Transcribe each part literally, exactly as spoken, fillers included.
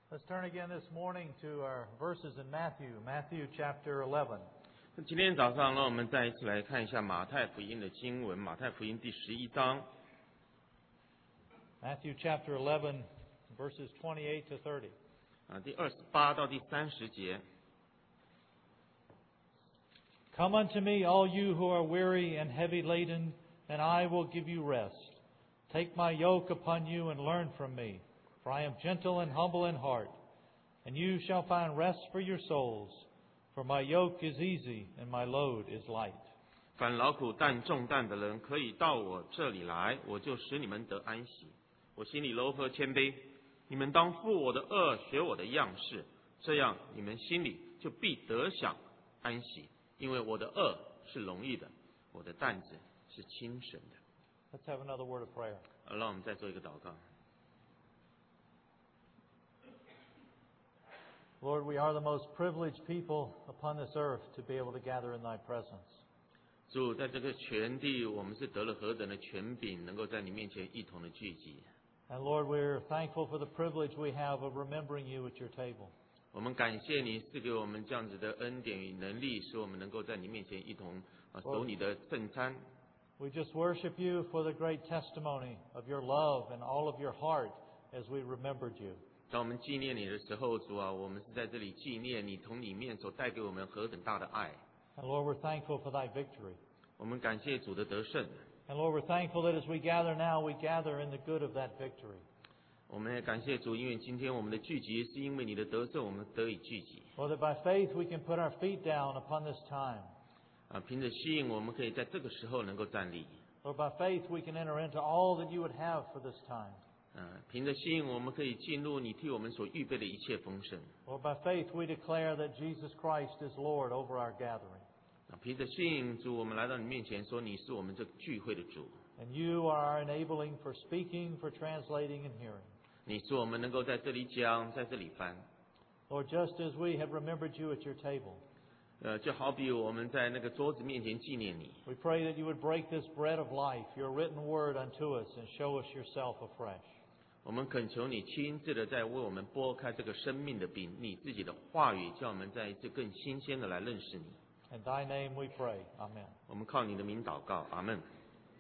Let's turn again this morning to our verses in Matthew, Matthew chapter eleven. 今天早上，让我们再一次来看一下马太福音的经文，马太福音第十一章。 Matthew chapter eleven, verses twenty-eight to thirty. 啊，第二十八到第三十节。 Come unto me, all you who are weary and heavy laden, and I will give you rest. Take my yoke upon you and learn from me, for I am gentle and humble in heart, and you shall find rest for your souls. For my yoke is easy and my load is light. 凡劳苦担重担的人，可以到我这里来，我就使你们得安息。我心里柔和谦卑，你们当负我的轭，学我的样式，这样你们心里就必得享安息。因为我的轭是容易的，我的担子是轻省的。 Let's have another word of prayer. 让我们再做一个祷告。 Lord, we are the most privileged people upon this earth to be able to gather in Thy presence. 主，在这个全地，我们是得了何等的权柄，能够在你面前一同的聚集。 And Lord, we're thankful for the privilege we have of remembering You at Your table. 我们感谢你赐给我们这样子的恩典与能力，使我们能够在你面前一同啊守你的圣餐。 We just worship You for the great testimony of Your love and all of Your heart as we remembered You. 当我们纪念你的时候，主啊，我们是在这里纪念你从里面所带给我们何等大的爱。 And Lord, we're thankful for Thy victory. 我们感谢主的得胜。 And Lord, we're thankful that as we gather now, we gather in the good of that victory. 我们也感谢主，因为今天我们的聚集是因为你的得胜，我们得以聚集。 Lord, that by faith we can put our feet down upon this time. 啊，凭着信，我们可以在这个时候能够站立。 Lord, by faith we can enter into all that You would have for this time. 啊，凭着信，我们可以进入你替我们所预备的一切丰盛。 Lord, by faith we declare that Jesus Christ is Lord over our gathering. 啊，凭着信，主，我们来到你面前，说你是我们这聚会的主。 And You are our enabling for speaking, for translating, and hearing. 你是我们能够在这里讲，在这里翻。 Lord, just as we have remembered You at Your table, 呃，就好比我们在那个桌子面前纪念你。 we pray that You would break this bread of life, Your written word unto us, and show us Yourself afresh. 我们恳求你亲自的在为我们拨开这个生命的饼，你自己的话语，叫我们在一次更新鲜的来认识你。 In Thy name we pray. Amen. 我们靠你的名祷告，阿门。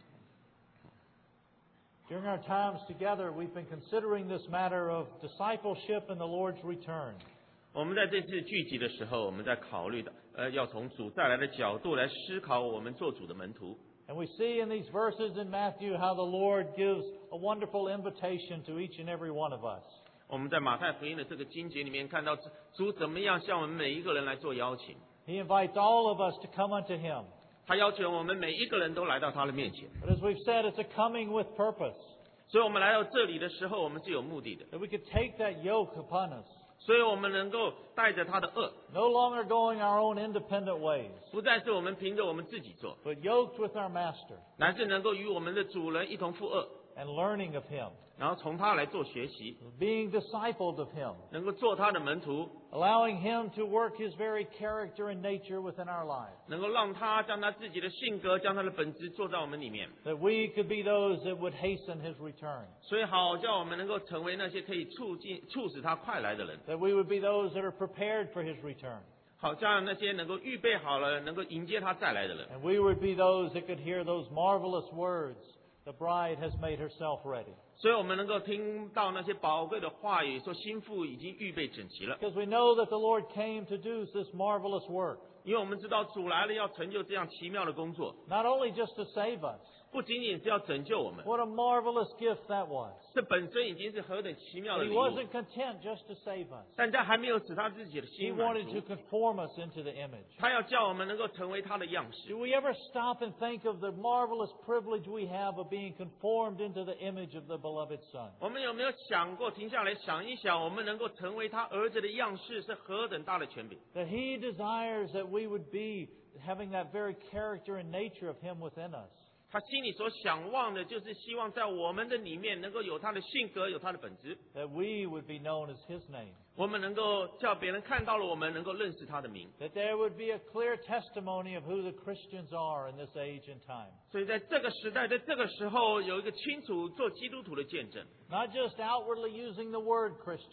During our times together, we've been considering this matter of discipleship and the Lord's return. 我们在这次聚集的时候，我们在考虑的，呃，要从主再来的角度来思考我们做主的门徒。 And we see in these verses in Matthew how the Lord gives a wonderful invitation to each and every one of us. 我们在马太福音的这个经节里面看到主怎么样向我们每一个人来做邀请。 He invites all of us to come unto Him. 他要求我们每一个人都来到他的面前。 But as we've said, it's a coming with purpose. 所以我们来到这里的时候，我们是有目的的。 That we could take that yoke upon us. 所以我们能够带着他的轭， No longer going our own independent ways, 不再是我们凭着我们自己做， but yoked with our Master 乃是能够与我们的主人一同负轭， and learning of Him, 然后从他来做学习， being discipled of Him, 能够做他的门徒， allowing Him to work His very character and nature within our lives. 能够让他将他自己的性格、将他的本质做在我们里面， That we could be those that would hasten His return. 所以好叫我们能够成为那些可以促进、促使他快来的人， That we would be those that are prepared for His return. 好叫那些能够预备好了、能够迎接他再来的人。 And we would be those that could hear those marvelous words, the bride has made herself ready. 所以我们能够听到那些宝贵的话语，说心腹已经预备整齐了。 Because we know that the Lord came to do this marvelous work. 因为我们知道主来了，要成就这样奇妙的工作， Not only just to save us. 不仅仅是要拯救我们， What a marvelous gift that was. 这本身已经是何等奇妙 But 的 He 礼物。 wasn't content just to save us. 但他还没有使他自己的 He 心满 wanted to 足， conform us into the image. 他要叫我们能够成为他的样式。 Do we ever stop and think of the marvelous privilege we have of being conformed into the image of the beloved Son? 我们有没有想过停下来想一想，我们能够成为他儿子的样式是何等大的权柄？ That He desires that we would be having that very character and nature of Him within us. 他心里所想望的就是希望在我们的里面能够有他的性格，有他的本质。 That we would be known as His name. 我们能够叫别人看到了我们，能够认识他的名。 That there would be a clear testimony of who the Christians are in this age and time. 所以在这个时代，在这个时候，有一个清楚做基督徒的见证， Not just outwardly using the word Christian,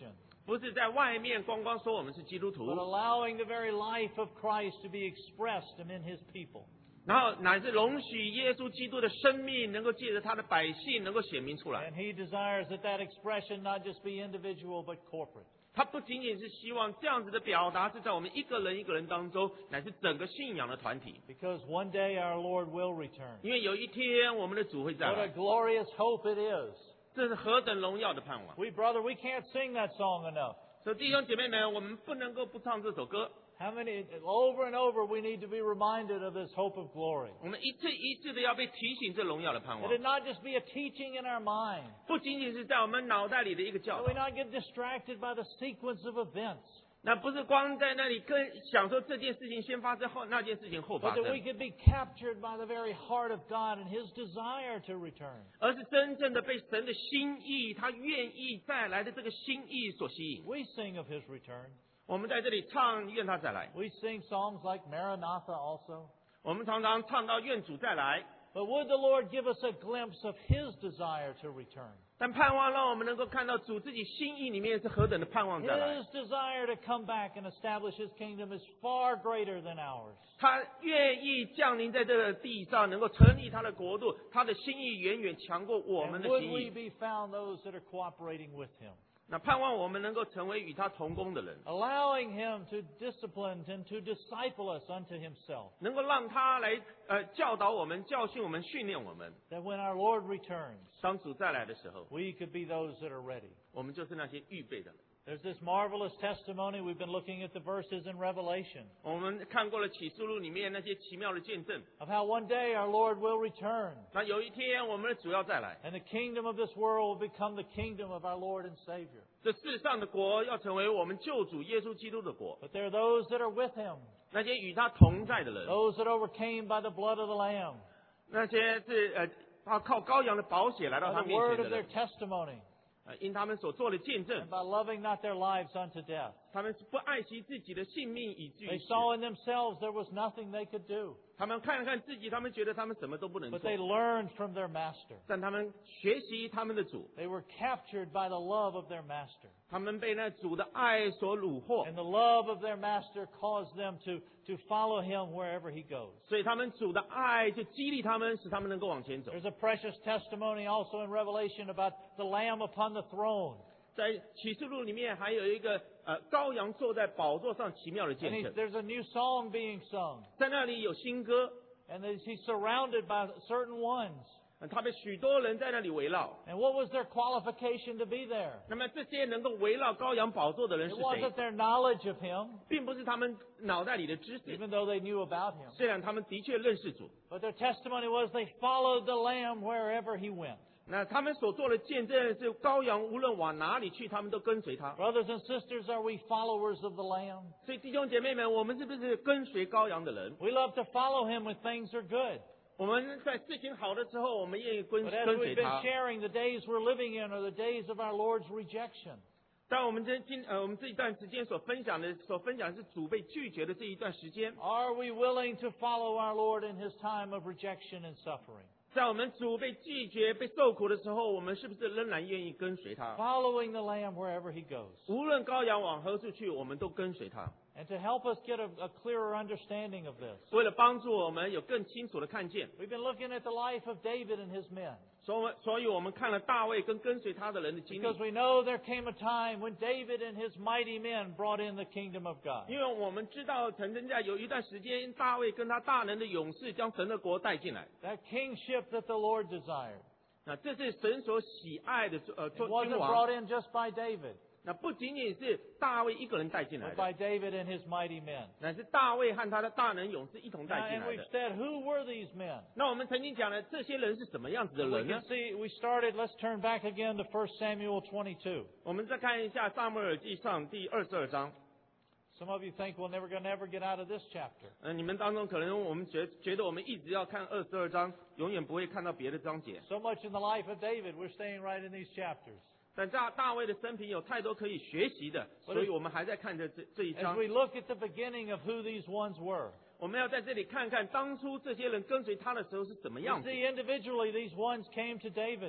不是在外面光光说我们是基督徒， but allowing the very life of Christ to be expressed among His people. 然后乃是容许耶稣基督的生命能够借着他的百姓能够显明出来。 And He desires that that expression not just be individual but corporate. 他不仅仅是希望这样子的表达是在我们一个人一个人当中，乃是整个信仰的团体。 Because one day our Lord will return. 因为有一天我们的主会再 What a 来， glorious hope it is. 这是何等荣耀的盼望！ We, brother, we can't sing that song enough. 所以弟兄姐妹们，我们不能够不唱这首歌。 How many, over and over, we need to be reminded of this hope of glory. 我们一次一次的要被提醒这荣耀的盼望 That，it not just be a teaching in our mind. 不仅仅是在我们脑袋里的一个教 That we 导， not get distracted by the sequence of events. 那不是光在那里跟想说这件事情先发生后那件事情后 But 发 that we 生， could be captured by the very heart of God and His desire to return. 而是真正的被神的心意，他愿意再来的这个心意所吸引。 We sing of His return. 我们在这里唱愿他再来， We sing songs like Maranatha also. 我们常常唱到愿主再来， But would the Lord give us a glimpse of His desire to return? 但盼望让我们能够看到主自己心意里面是何等的盼望再来。 His desire to come back and establish His kingdom is far greater than ours. 他愿意降临在这个地上，能够成立他的国度，他的心意远远强过我们 And 的 would 心 we 意。 be found those that are cooperating with Him? 那盼望我们能够成为与他同工的人， Allowing Him to discipline and to disciple us unto Himself. 能够让他来呃教导我们、教训我们、训练我们。 That when our Lord returns, 当主再来的时候， we could be those that are ready. 我们就是那些预备的人。 There's this marvelous testimony. We've been looking at the verses in Revelation 我们看过了启示录里面那些奇妙的见证。 of how one day our Lord will return 那有一天我们的主要再来， and the kingdom of this world will become the kingdom of our Lord and Savior. 这世上的国要成为我们救主耶稣基督的国。 But there are those that are with Him, 那些与他同在的人， those that overcame by the blood of the Lamb 那些是呃他靠羔羊的宝血来到 by 他 the 面 word 前 of 的 their 人， testimony 呃因他们所做的见证 and，by loving not their lives unto death. 他们是不爱惜自己的性命以至于 They 死。 saw in themselves there was nothing they could do, 他们看了看自己，他们觉得他们什么都不能 but 做 they，learned from their master. 但他们学习他们的主， They were captured by the love of their master. 他们被那主的爱所虏获， And the love of their master caused them to, to follow him wherever he goes. 所以他们主的爱就激励他们，使他们能够往前走。 There's a precious testimony also in Revelation about the Lamb upon the throne. 在启示录里面还有一个呃羔羊坐在宝座上奇妙的 And 见 he, 证， there's a new song being sung. 在那里有新歌， And he's he's surrounded by certain ones. 呃他被许多人在那里围绕。 And what was their qualification to be there? 那么这些能够围绕羔羊宝座的人 It 是谁？ wasn't their knowledge of him, 并不是他们脑袋里的知识， even though they knew about him. 虽然他们的确认识主， But their testimony was they followed the Lamb wherever he went. 那他们所做的见证是羔羊无论往哪里去，他们都跟随他。 Brothers and sisters, are we followers of the Lamb? 所以弟兄姐妹们，我们是不是跟随羔羊的人？ We love to follow him when things are good. 我们在事情好的时候，我们愿意跟 But as 跟 we've 随 been 他。 sharing, the days we're living in are the days of our Lord's rejection. 但我们这今呃我们这一段时间所分享的所分享的是主被拒绝的这一段时间， Are we willing to follow our Lord in his time of rejection and suffering? 在我们主被拒绝、被受苦的时候，我们是不是仍然愿意跟随他？ Following the Lamb wherever he goes. 无论羔羊往何处去，我们都跟随他。 And to help us get a, a clearer understanding of this, 为了帮助我们有更清楚的看见， we've been looking at the life of David and his men. 所以所以我们看了大卫跟跟随他的人的经 Because 历， we know there came a time when David and his mighty men brought in the kingdom of God. 因为我们知道曾经在有一段时间，大卫跟他大能的勇士将神的国带进来。 That kingship that the Lord desired. 那这是神所喜爱的呃 It 做 wasn't 君 brought 王。 in just by David, 那不仅仅是大卫一个人带进来 but 的， by David and his mighty men. 乃是大卫和他的大能勇士一同 Now, 带进 and 来 we've 的。 said, who were these men? 那我们曾经讲了，这些人是什么样子的 We 人呢 can？ see, we started, let's turn back again to First Samuel twenty-two. 我们再看一下撒母耳记上第二十二章。 Some of you think we're never going to ever get out of this chapter. 嗯、呃，你们当中可能我们觉觉得我们一直要看二十二章，永远不会看到别的章节。 So much in the life of David, we're staying right in these chapters. 但大大卫的生平有太多可以学习的，所以我们还在看着这这一 As 章。 we look at the beginning of who these ones were, 我们要在这里看看当初这些人跟随他的时候是怎么 we 样子。 see individually these ones came to David.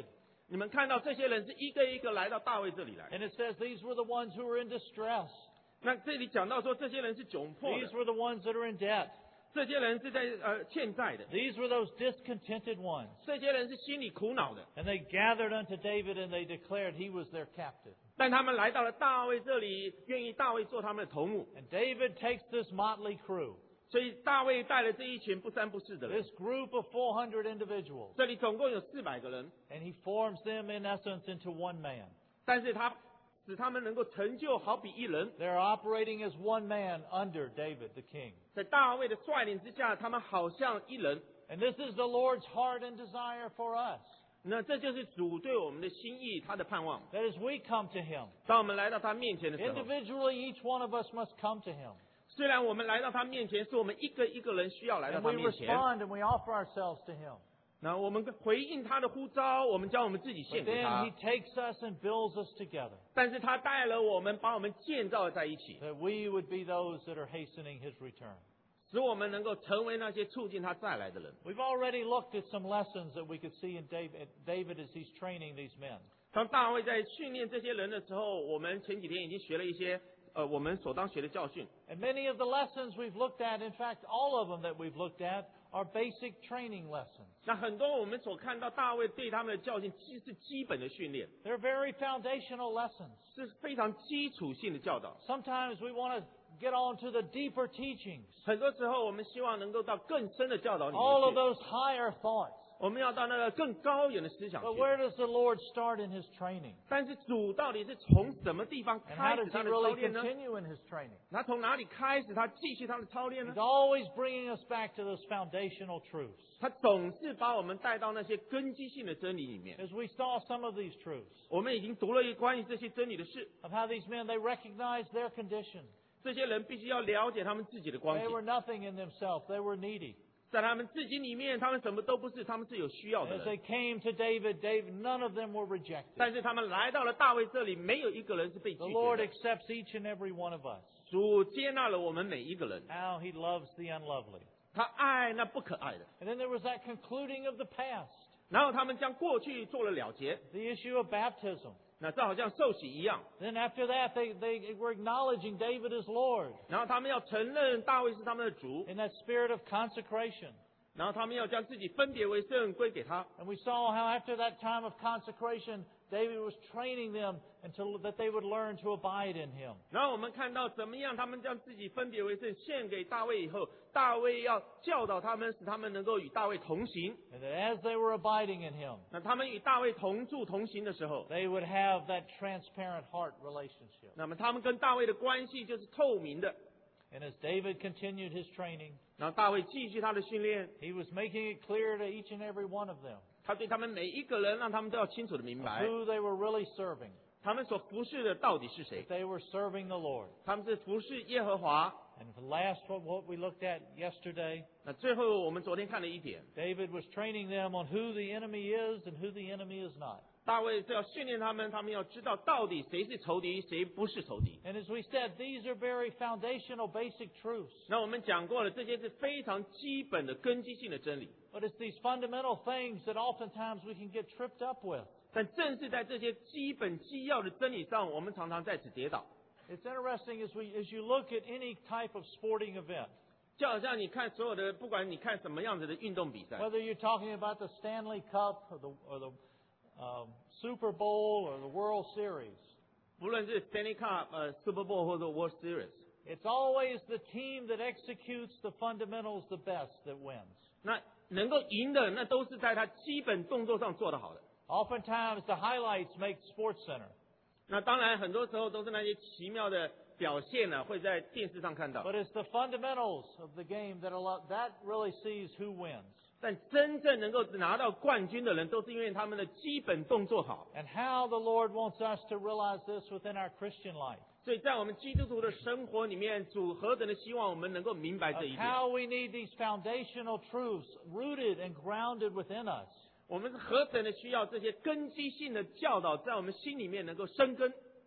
你们看到这些人是一个一个来到大卫这里来。 And it says these were the ones who were in distress. 那这里讲到说，这些人是窘迫 These 的， were the ones that are in debt. 这些人是在呃欠债的， These were those discontented ones. 这些人是心里苦恼的。 And they gathered unto David and they declared he was their captive. 但他们来到了大卫这里，愿意大卫做他们的头目。 And David takes this motley crew, 所以大卫带了这一群不三不四的人， this group of four hundred individuals, 这里总共有四百个人， and he forms them in essence into one man. 但是他使他们能够成就好比一人。 They're operating as one man under David the king. 在大卫的率领之下，他们好像一人。 And this is the Lord's heart and desire for us, 那这就是主对我们的心意，他的盼望。 that as we come to him, 当我们来到他面前的时候， individually each one of us must come to him. 虽然我们来到他面前，是我们一个一个人需要来到 And 他 we 面前， respond and we offer ourselves to him. 那我们回应他的呼召，我们将我们自己 But 献给 then 他 he。takes us and builds us together, 但是他带了我们，把我们建造在一起， that we would be those that are hastening his return. 使我们能够成为那些促进他再来的人。 We've already looked at some lessons that we could see in David, David as he's training these men. 当大卫在训练这些人的时候，我们前几天已经学了一些呃我们所当学的教训。 And many of the lessons we've looked at, in fact, all of them that we've looked at, are basic training lessons. 那很多我们所看到大卫对他们的教训，其实是基本的训练， They're very foundational lessons. 是非常基础性的教导。 Sometimes we want to get on to the deeper teachings, 很多时候，我们希望能够到更深的教导里 all of 面去， those higher thoughts. 我们要到那个更高远的思想 But 去。 where does the Lord start in his training? 但是主到底是从什么地方 And how 开 does 始 he 他的操 really 练呢？ continue in his training? 他从哪里开始他继续他的操练呢 He's？ always bringing us back to those foundational truths. 他总是把我们带到那些根基性的真理里面。 As we saw some of these truths, 我们已经读了一关于这些真理的事， of how these men, they recognized their condition. 这些人必须要了解他们自己的光 They were 景， nothing in themselves. They were needy. 在他们自己里面，他们什么都不是，他们是有需要 And 的 as 人。 they came to David, David, none of them were rejected. 但是他们来到了大卫这里，没有一个人是被拒 The 绝 Lord 的。 accepts each and every one of us. 主接纳了我们每一个人， How he loves the unlovely. 他爱那不可爱的。 And then there was that concluding of the past, 然后他们将过去做了了结， the issue of baptism. 那这好像受洗一样。 Then after that, they, they were acknowledging David as Lord 然后他们要承认大卫是他们的主， in that spirit of consecration. 然后他们要将自己分别为圣归给他。 And we saw how after that time of consecration, David was training them until that they would learn to abide in him. 然后我们看到怎么样，他们将自己分别为圣献给大卫以后，大卫要教导他们，使他们能够与大卫同行。 And that as they were abiding in him, 那他们与大卫同住同行的时候， they would have that transparent heart relationship. 那么他们跟大卫的关系就是透明的。 And as David continued his training, 然后大卫继续他的训练， he was making it clear to each and every one of them 他对他们每一个人，让他们都要清楚的明白， who they were really serving. 他们所服侍的到底是谁。 They were serving the Lord. 他们是服侍耶和华。 And the last what what we looked at yesterday, 那最后我们昨天看了一点， David was training them on who the enemy is and who the enemy is not. 大卫是要训练他们，他们要知道到底谁是仇敌，谁不是仇敌。 And as we said, these are very foundational, basic truths. 那我们讲过了，这些是非常基本的根基性的真理。 But it's these fundamental things that oftentimes we can get tripped up with. 但正是在这些基本基要的真理上，我们常常在此跌倒。 It's interesting as we as you look at any type of sporting event, 就好像你看所有的，不管你看什么样子的运动比赛， whether you're talking about the Stanley Cup or the or the um, Super Bowl or the World Series, 不论是 Stanley Cup、呃 Super Bowl 或者 World Series， it's always the team that executes the fundamentals the best that wins. 那能够赢的，那都是在他基本动作上做得好的。 Oftentimes, the highlights make Sports Center, 那当然，很多时候都是那些奇妙的表现呢、会在电视上看到。 but it's the fundamentals of the game that allow, that really sees who wins. 但真正能够拿到冠军的人，都是因为他们的基本动作好。 And how the Lord wants us to realize this within our Christian life. 所以在我们基督徒的生活里面，主何等的希望我们能够明白这 Of 一点。 how we need these foundational truths rooted and grounded within us. 我们是何等的需要这些根基性的教导，在我们心里面能够生根。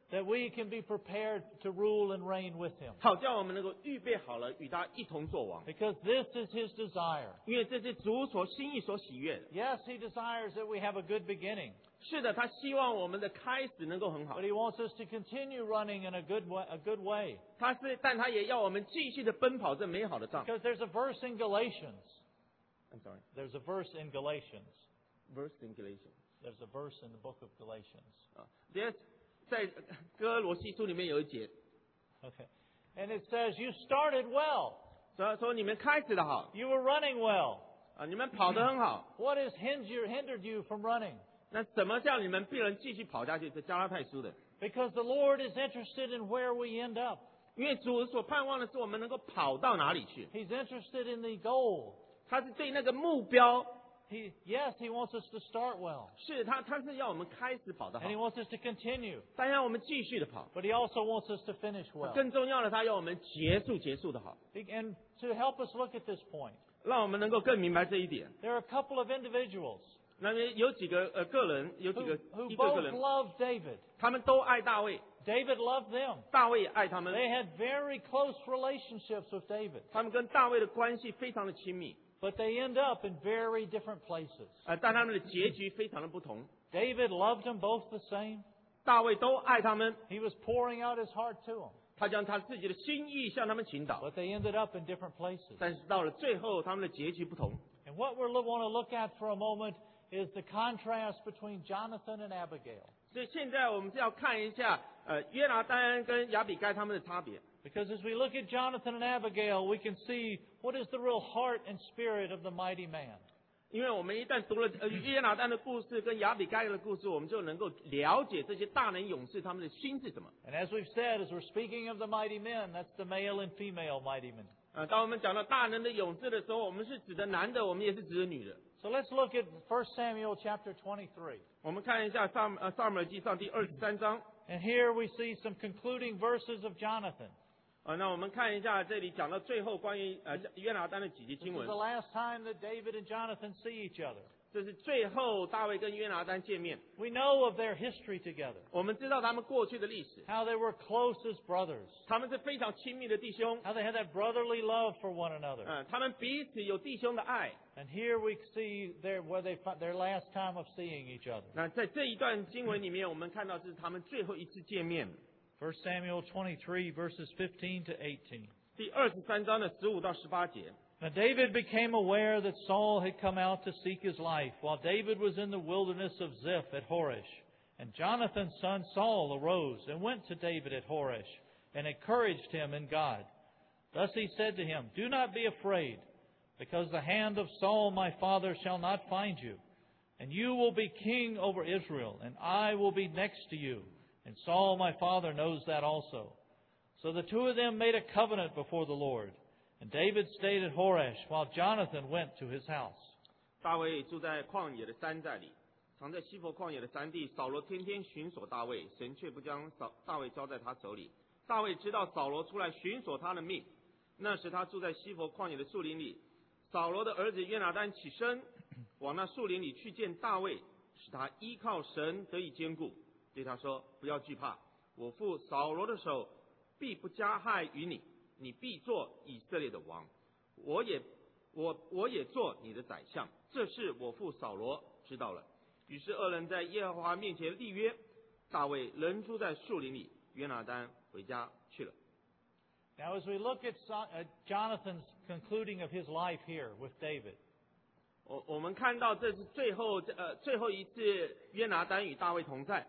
that we can be prepared to rule and reign with Him. 好叫我们能够预备好了与他一同作王， Because this is His desire. 因为这是主所心意所喜悦的。 Yes, He desires that we have a good beginning, 是的，他希望我们的开始能够很好 but，He wants us to continue running in a good way, a good way. 他是，但他也要我们继续的奔跑这美好的仗。 Because there's a verse in Galatians. I'm sorry, There's a verse in Galatians. verse in Galatians There's a verse in the book of Galatians. 啊，这在哥罗西书里面有一节， Okay. And it says, you started well. 所以说你们开始的好 You were running well. 啊，你们跑得很好。 What has hindered hindered you from running? 那什么叫你们必能继续跑下去？是加拉太书的， Because the Lord is interested in where we end up. 因为主所盼望的是我们能够跑到哪里去， He's interested in the goal. 他是对那个目标， He, yes, He wants us to start well. 是他他是要我们开始跑得好 And He，wants us to continue. 但要我们继续的跑。 But He also wants us to finish well. 更重要的，他要我们结束结束的好， And to help us look at this point, 让我们能够更明白这一点。 there are a couple of individuals 那么有几个呃个人，有几 who, 个 who 一个个 both 人， loved David. 他们都爱大卫， David loved them. 大卫也爱他们， They had very close relationships with David. 他们跟大卫的关系非常的亲密， But they end up in very different places. 呃，但他们的结局非常的不同。 David loved them both the same. 大卫都爱他们， He was pouring out his heart to them. 他将他自己的心意向他们倾倒， But they ended up in different places. 但是到了最后，他们的结局不同。 And what we want to look at for a moment is the contrast between Jonathan and Abigail. 所以现在我们是要看一下，呃，约拿单跟亚比该他们的差别。 Because as we look at Jonathan and Abigail, we can see what is the real heart and spirit of the mighty man. 因为我们一旦读了呃约拿单的故事跟亚比该的故事，我们就能够了解这些大能勇士他们的心是什么。 And as we've said, as we're speaking of the mighty men, that's the male and female mighty men. 呃，当我们讲到大能的勇士的时候，我们是指的男的，我们也是指的女的。 So let's look at First Samuel chapter twenty-three. 我们看一下萨呃萨姆尔记上第二十三章， And here we see some concluding verses of Jonathan. 呃，那我们看一下这里讲到最后关于呃约拿单的几节 This 经 is 文 the，last time that David and Jonathan see each other. 这是最后大卫跟约拿单见面。 We know of their history together, 我们知道他们过去的历史， how they were close as brothers, 他们是非常亲密的弟兄， how they had that brotherly love for one another. 嗯、他们彼此有弟兄的爱。 And here we see their, where they, fi- their last time of seeing each other. 那在这一段经文里面，我们看到是他们最后一次见面。 First Samuel twenty-three, verses fifteen to eighteen. 第二十三章的十五到十八节。 Now David became aware that Saul had come out to seek his life, while David was in the wilderness of Ziph at Horesh. And Jonathan's son Saul arose and went to David at Horesh, and encouraged him in God. Thus he said to him, Do not be afraid, because the hand of Saul my father shall not find you. And you will be king over Israel, and I will be next to you. And Saul my father knows that also. So the two of them made a covenant before the Lord. And David stayed at Horesh, while Jonathan went to his house. 大卫住在旷野的山寨里，藏在西佛旷野的山地。扫罗天天寻索大卫，神却不将扫大卫交在他手里。大卫知道扫罗出来寻索他的命，那时他住在西佛旷野的树林里。扫罗的儿子约拿单起身，往那树林里去见大卫，使他依靠神得以坚固。对他说：“不要惧怕，我父扫罗的手必不加害于你。你必做以色列的王，我也我我也做你的宰相。这事我父扫罗知道了。”于是二人在耶和华面前立约。大卫仍住在树林里，约拿单回家去了。 Now as we look at Son- uh, Jonathan's concluding of his life here with David, 我我们看到这是最后呃最后一次约拿单与大卫同在。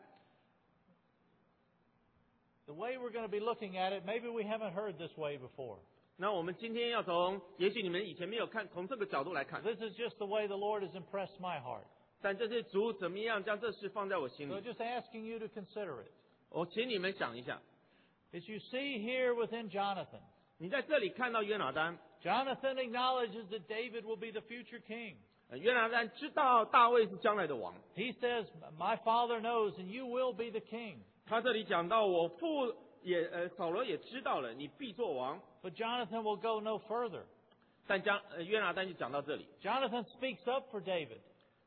the way we're going to be looking at it, maybe we haven't heard this way before. 那我们今天要从，也许你们以前没有看，从这个角度来看， This is just the way the Lord has impressed my heart. 但这是主怎么样将这事放在我心 So 里。 just asking you to consider it. 我请你们想一下， As you see here within Jonathan, 你在这里看到约拿单， Jonathan acknowledges that David will be the future king. 呃约拿单知道大卫是将来的王。 He says, My father knows, and you will be the king. 他这里讲到，我父也呃扫罗也知道了，你必做王。 But Jonathan will go no further. 但将呃约拿单就讲到这里， Jonathan speaks up for David.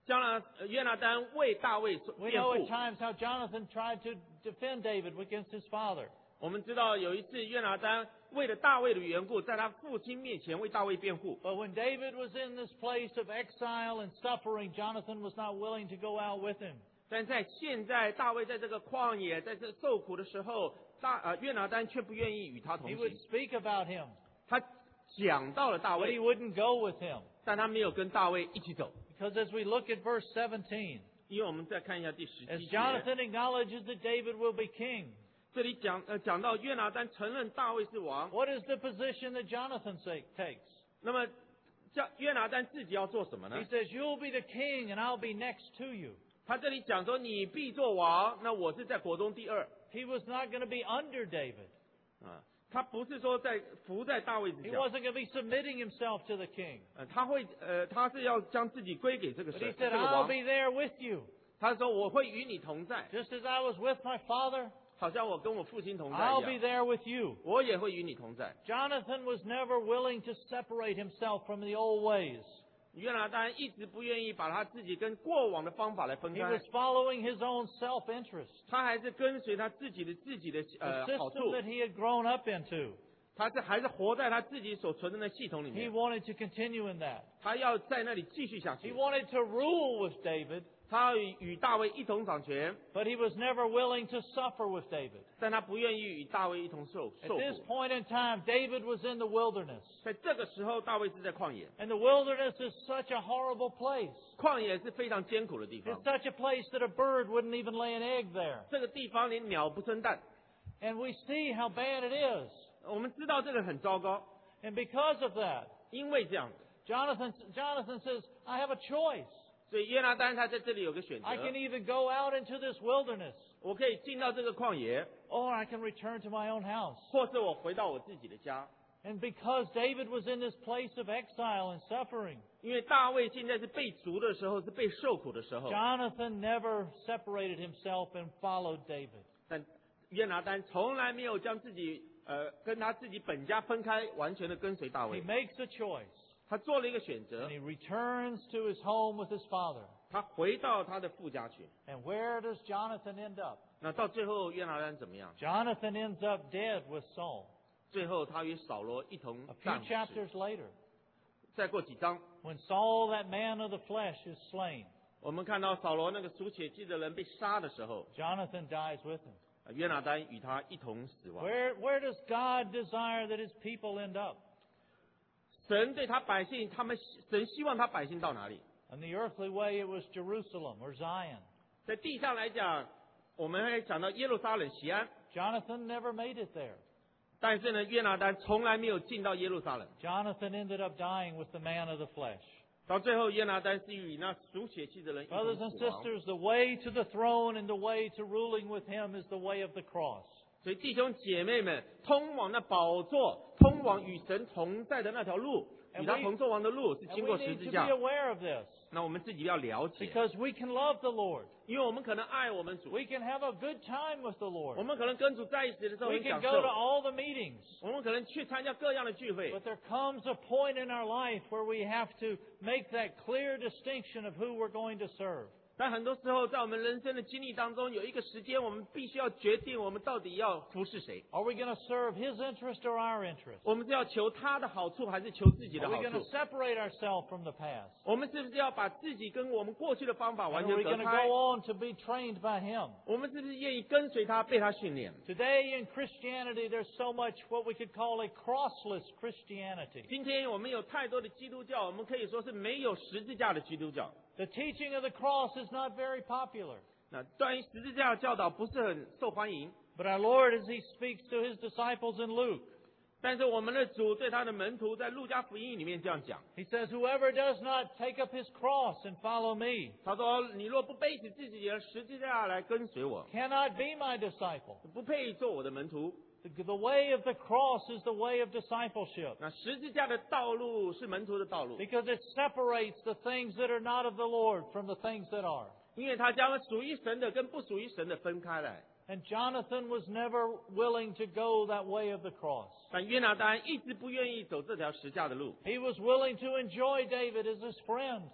将来呃约拿单为大卫 We 辩 know 护 at。times how Jonathan tried to defend David against his father. 我们知道有一次约拿单为了大卫的缘故，在他父亲面前为大卫辩护。 But when David was in this place of exile and suffering, Jonathan was not willing to go out with him. 但在现在大卫在这个旷野，在这受苦的时候，大呃约拿单却不愿意与他同 He 行 would。speak about him, 他讲到了大 but he 卫， wouldn't go with him. 但他没有跟大卫一起走。 Because as we look at verse seventeen, 因为我们再看一下第十 as 七节， Jonathan acknowledges that David will be king, 这里讲呃讲到约拿单承认大卫是王， what is the position that Jonathan say, takes? 那么叫约拿单自己要做什么呢 He？ says, "You'll be the king, and I'll be next to you." 他这里讲说你必做王，那我是在国中第二 He was not going to be under David. 啊。他不是说在服在大卫之 He 下， wasn't going to be submitting himself to the king. 呃，他会呃他是要将自己归给这个 But 神 he 这 said, 个 "I'll 王。 be there with you. 他说我会与你同在， Just as I was with my father, 好像我跟我父亲同在 I'll 一 be 样， there with you." 我也会与你同在。 Jonathan was never willing to separate himself from the old ways. 约拿单一直不愿意把他自己跟过往的方法来分 He 开 was，following his own self-interest, 他还是跟随他自己的自己的 the 呃好 system 处， that he had grown up into. 他是还是活在他自己所存在的系统里 He 面， wanted to continue in that. 他要在那里继续下 He 去， wanted to rule with David, 他要与与大卫一同掌权， but he was never willing to suffer with David. 但他不愿意与大卫一同受 At 受 this 苦。 point in time, David was in the wilderness. 在这个时候，大卫是在旷野， And the wilderness is such a horrible place. 旷野是非常艰苦的地 It's 方， such a place that a bird wouldn't even lay an egg there. 这个地方连鸟不生蛋。 And we see how bad it is. 我们知道这个很糟糕， And because of that, 因为这样， Jonathan, Jonathan says, "I have a choice. 所以约拿单他在这里有个选择 I，can either go out into this wilderness, 我可以进到这个旷野， or I can return to my own house." 或是我回到我自己的家。 And because David was in this place of exile and suffering, 因为大卫现在是被逐的时候，是被受苦的时候， Jonathan never separated himself and followed David. 但约拿单从来没有将自己呃跟他自己本家分开，完全的跟随大 He 卫。 makes a choice, 他做了一个选择 and，he returns to his home with his father. 他回到他的父家去。 And where does Jonathan end up? 那到最后约拿单怎么样？ Jonathan ends up dead with Saul. 最后他与扫罗一同 A few 战死。 chapters later, 再过几章， when Saul, that man of the flesh, is slain, 我们看到扫罗那个属血气的人被杀的时候， Jonathan dies with him. 呃约拿单与他一同死亡。 Where, where does God desire that his people end up? 神对他百姓，他们神希望他百姓到哪里？ In the earthly way, it was Jerusalem or Zion. 在地上来讲，我们会讲到耶路撒冷西安， Jonathan never made it there. 但是呢，约拿单从来没有进到耶路撒冷。 Jonathan ended up dying with the man of the flesh. 到最后，约拿单是与那属血气的人一同 Brothers and 死亡。 sisters, the way to the throne and the way to ruling with him is the way of the cross. 所以弟兄姐妹们，通往那宝座、通往与神同在的那条路， And 与他 we- 同作王的路，是 And 经 we 过十 need 字 to be 架。 aware of this 那我们自己要了解， because we can love the Lord. 因为我们可能爱我们主， We can have a good time with the 我 Lord. 们可能跟主在一起的时候 We 很 can 享 go to 受， all the meetings. 我们可能去参加各样的聚会。 But there comes a point in our life where we have to make that clear distinction of who we're going to serve. 但很多时候，在我们人生的经历当中，有一个时间，我们必须要决定，我们到底要服侍谁。 Are we going to serve His interest or our interest? 我们是要求他的好处，还是求自己的 Are we 好 going to 处？ separate ourselves from the past? 我们是不是要把自己跟我们过去的方法 And 完 are 全 we 隔 going to 开？ go on to be trained by Him? 我们是不是愿意跟随他，被他训练？ Today in Christianity, there's so much what we could call a crossless Christianity. 今天我们有太多的基督教，我们可以说是没有十字架的基督教。 The teaching of the cross is not very popular. 那关于十字架的教导不是很受欢迎， But our Lord, as He speaks to His disciples in Luke, 但是我们的主对他的门徒在路加福音里面这样讲， He says, "Whoever does not take up his cross and follow me 他说：“你若不背起自己的十字架来跟随我， cannot be my disciple." 不配做我的门徒。 The, the way of the cross is the way of discipleship 那十字架的道路是门徒的道路， because it separates the things that are not of the Lord from the things that are. 因为他将属于神的跟不属于神的分开来。 And Jonathan was never willing to go that way of the cross. 但约拿单一直不愿意走这条十架的路， He was willing to enjoy David as his friend.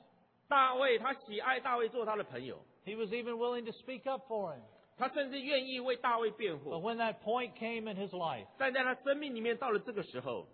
大卫他喜爱大卫做他的朋友， He was even willing to speak up for him. 他甚至愿意为大卫辩 But 护。 when that point came in his life, 但在他生命里面到了这个时候，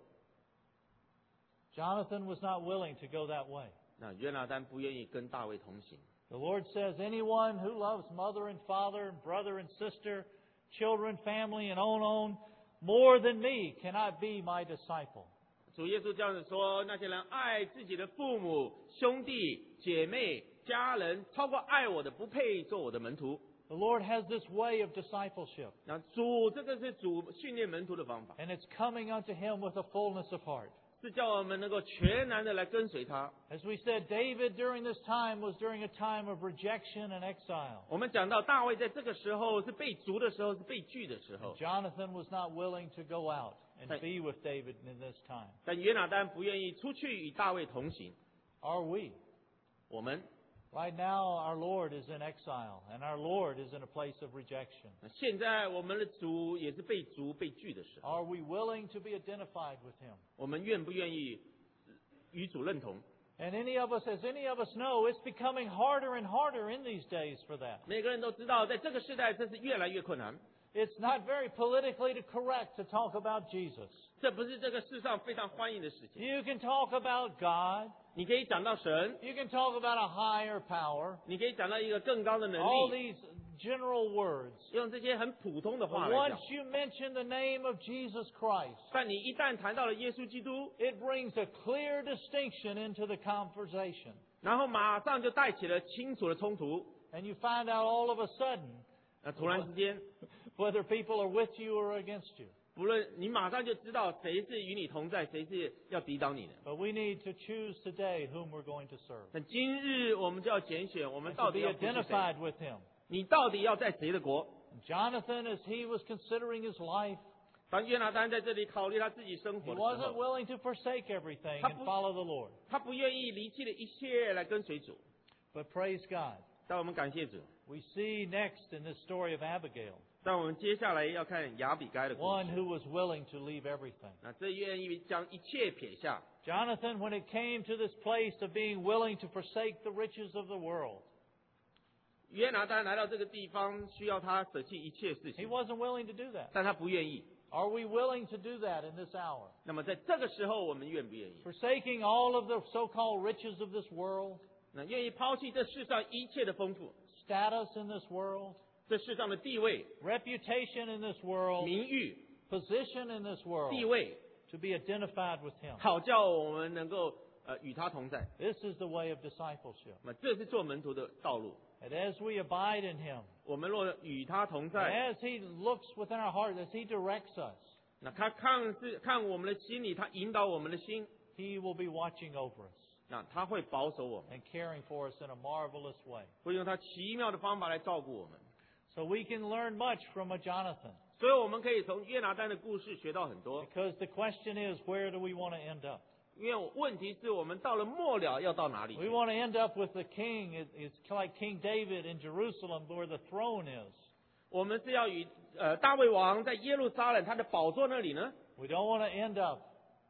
Jonathan was not willing to go that way. 那约拿单不愿意跟大卫同行。 The Lord says, anyone who loves mother and father and brother and sister, children, family, and own own more than me cannot be my disciple. 主耶稣这样子说：那些人爱自己的父母、兄弟、姐妹、家人，超过爱我的，不配做我的门徒。 The Lord has this way of discipleship, 那主这个是主训练门徒的方法， and it's coming unto him with a fullness of heart. 是叫我们能够全然的来跟随他。 As we said, David during this time was during a time of rejection and exile. 我们讲到大卫在这个时候是被逐的时候，是被拒的时候， Jonathan was not willing to go out and be with David in this time. 但约拿单不愿意出去与大卫同行。 Are we? 我们 Right now, our Lord is in exile, and our Lord is in a place of rejection. 现在我们的主也是被逐、被拒的时候， Are we willing to be identified with Him? 我们愿不愿意与主认同？ And any of us, as any of us know, it's becoming harder and harder in these days for that. 每个人都知道，在这个时代，这是越来越困难。 It's not very politically correct to talk about Jesus. 这不是这个世上非常欢迎的事情。 You can talk about God. 你可以讲到神， You can talk about a higher power. 你可以讲到一个更高的能 All 力， these general words. 用这些很普通的 But 话来 once 讲。 you mention the name of Jesus Christ, 但你一旦谈到了耶稣基督， it brings a clear distinction into the conversation. 然后马上就带起了清楚的冲突。 And you find out all of a sudden 那突然之间， whether people are with you or against you. 不论你马上就知道谁是与你同在，谁是要抵挡你的。 But we need to choose today whom we're going to serve. 但今日我们就要拣选，我们 And 到 to 底 be 要服侍谁？ identified with him. 你到底要在谁的国？ Jonathan, as he was considering his life, 当约拿单在这里考虑他自己生 he 活的时 wasn't 候， willing to forsake everything 他 and 不- follow the Lord. 他不愿意离弃了一切来跟随主。 But praise God. 但我们感谢主。 We see next in this story of Abigail, 但我们接下来要看亚比该的故 one 事。 who was willing to leave everything. 那这愿意将一切撇下。 Jonathan, when it came to this place of being willing to forsake the riches of the world, 约拿单来到这个地方，需要他舍弃一切事 he 情， wasn't willing to do that. 但他不愿意。 Are we willing to do that in this hour? 那么在这个时候，我们愿不愿意？ Forsaking all of the so-called riches of this world, 那愿意抛弃这世上一切的丰富， status in this world, 这世上的地位、 reputation in this world, 名誉、 position in this world, 地位， to be identified with Him. 好叫我们能够呃与他同在。 This is the way of discipleship. 那么这是做门徒的道路。 And as we abide in Him, 我们若与他同 and 在， as He looks within our heart, as He directs us, 那他看是看我们的心里，他引导我们的心， He will be watching over us 那他会保守我们， and caring for us in a marvelous way. 会用他奇妙的方法来照顾我们。 So we can learn much from a Jonathan. 所以我们可以从约拿单的故事学到很多。 Because the question is, where do we want to end up? 因为问题是我们到了末了要到哪里 We 去？ want to end up with the king. It- It's like King David in Jerusalem where the throne is. 我们是要与呃大卫王在耶路撒冷他的宝座那里呢？ We don't want to end up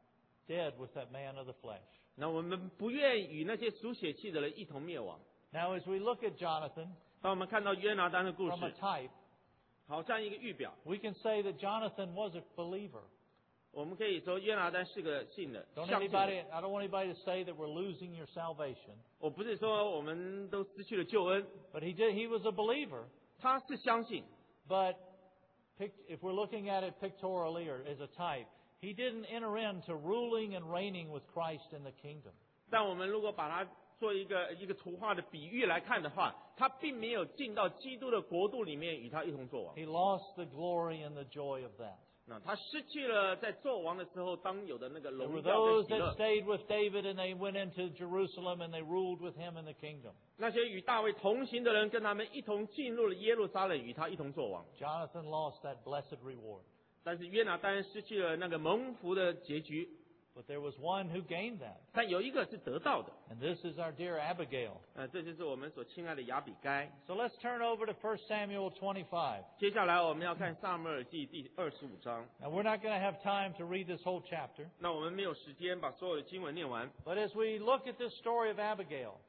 dead with that man of the flesh. 那我们不愿与那些属血气的人一同灭亡。 Now, as we look at Jonathan 当我们看到约拿单的故 from a 事， type, 好像一个预表， we can say that Jonathan was a believer. 我们可以说约拿单是个信的， Don't 相信的。 anybody, I don't want anybody to say that we're losing your salvation. 我不是说我们都失去了救恩， But he did, he was a believer. 他是相信， But pic- if we're looking at it pictorially or as a type, he didn't enter into ruling and reigning with Christ in the kingdom. 但我们如果把它做一个一个图画的比喻来看的话，他并没有进到基督的国度里面与他一同作王。 He lost the glory and the joy of that. 那他失去了在做王的时候当有的那个 There were 荣耀 those 跟喜 that 乐。 stayed with David and they went into Jerusalem and they ruled with him in the kingdom. 那些与大卫同行的人，跟他们一同进入了耶路撒冷，与他一同作王。 Jonathan lost that blessed reward. 但是约拿单失去了那个蒙福的结局， But there was one who gained that. 但有一个是得到的。 And this is our dear Abigail. 呃，这就是我们所亲爱的亚比该。 So let's turn over to First Samuel twenty-five. 接下来我们要看撒母耳记第二十五章。 Now we're not going to have time to read this whole chapter. 那我们没有时间把所有的经文念完。 But as we look at this story of Abigail,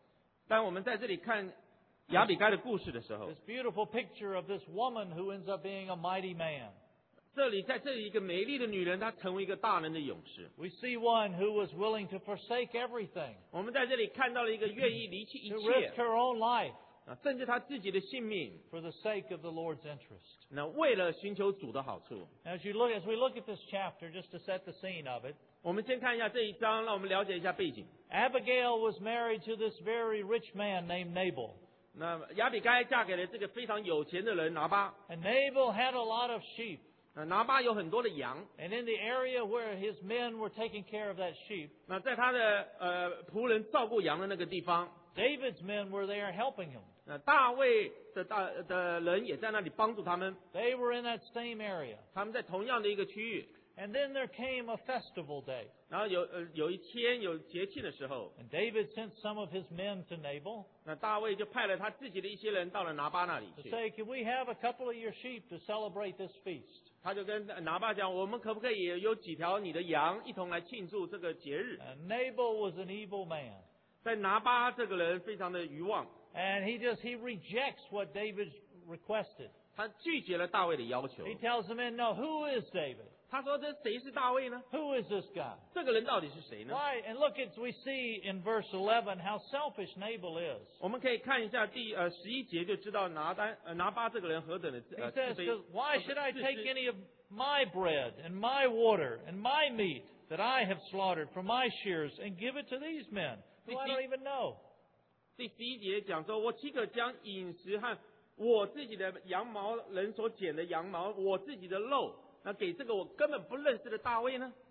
当我们在这里看亚比该的故事的时候， This beautiful picture of this woman who ends up being a mighty man. 这里在这里一个美丽的女人，她成为一个大能的勇士。 We see one who was willing to forsake everything, 我们在这里看到了一个愿意离弃一 to risk 切 her own life 啊，甚至她自己的性命， for the sake of the Lord's interest. 那为了寻求主的好处。 As you look, as we look at this chapter, just to set the scene of it, 我们先看一下这一章，让我们了解一下背景。 Abigail was married to this very rich man named Nabal. 那亚比该嫁给了这个非常有钱的人拿巴， And Nabal had a lot of sheep. 那拿巴有很多的羊， And in the area where his men were taking care of that sheep, 那在他的呃仆人照顾羊的那个地方， David's men were there helping him. 那大卫的大的人也在那里帮助他们， They were in that same area. 他们在同样的一个区域。 And then there came a festival day. 然后有呃有一天有节庆的时候， And David sent some of his men to Nabal 那大卫就派了他自己的一些人到了拿巴那里 to 去， say, can we have a couple of your sheep to celebrate this feast? 他就跟拿巴讲，我们可不可以有几条你的羊一同来庆祝这个节日？ And Nabal was an evil man. 在拿巴这个人非常的愚妄， And he just, he rejects what David requested. 他拒绝了大卫的要求。 He tells the men, no, who is David? 他说：“这谁是大卫呢？ Who is this guy? 这个人到底是谁呢？” Why? And look, as we see in verse eleven how selfish Nabal is. 我们可以看一下第呃十一节就知道拿单呃拿巴这个人何等的 He 呃自 says, 卑 'Cause why should I 自 take 私 any of my bread and my water and my meat that I have slaughtered from my shears and give it to these men who I don't even know? 第十一节讲说，我岂可将饮食和我自己的羊毛人所剪的羊毛，我自己的肉，那给这个我根本不认识的大卫呢？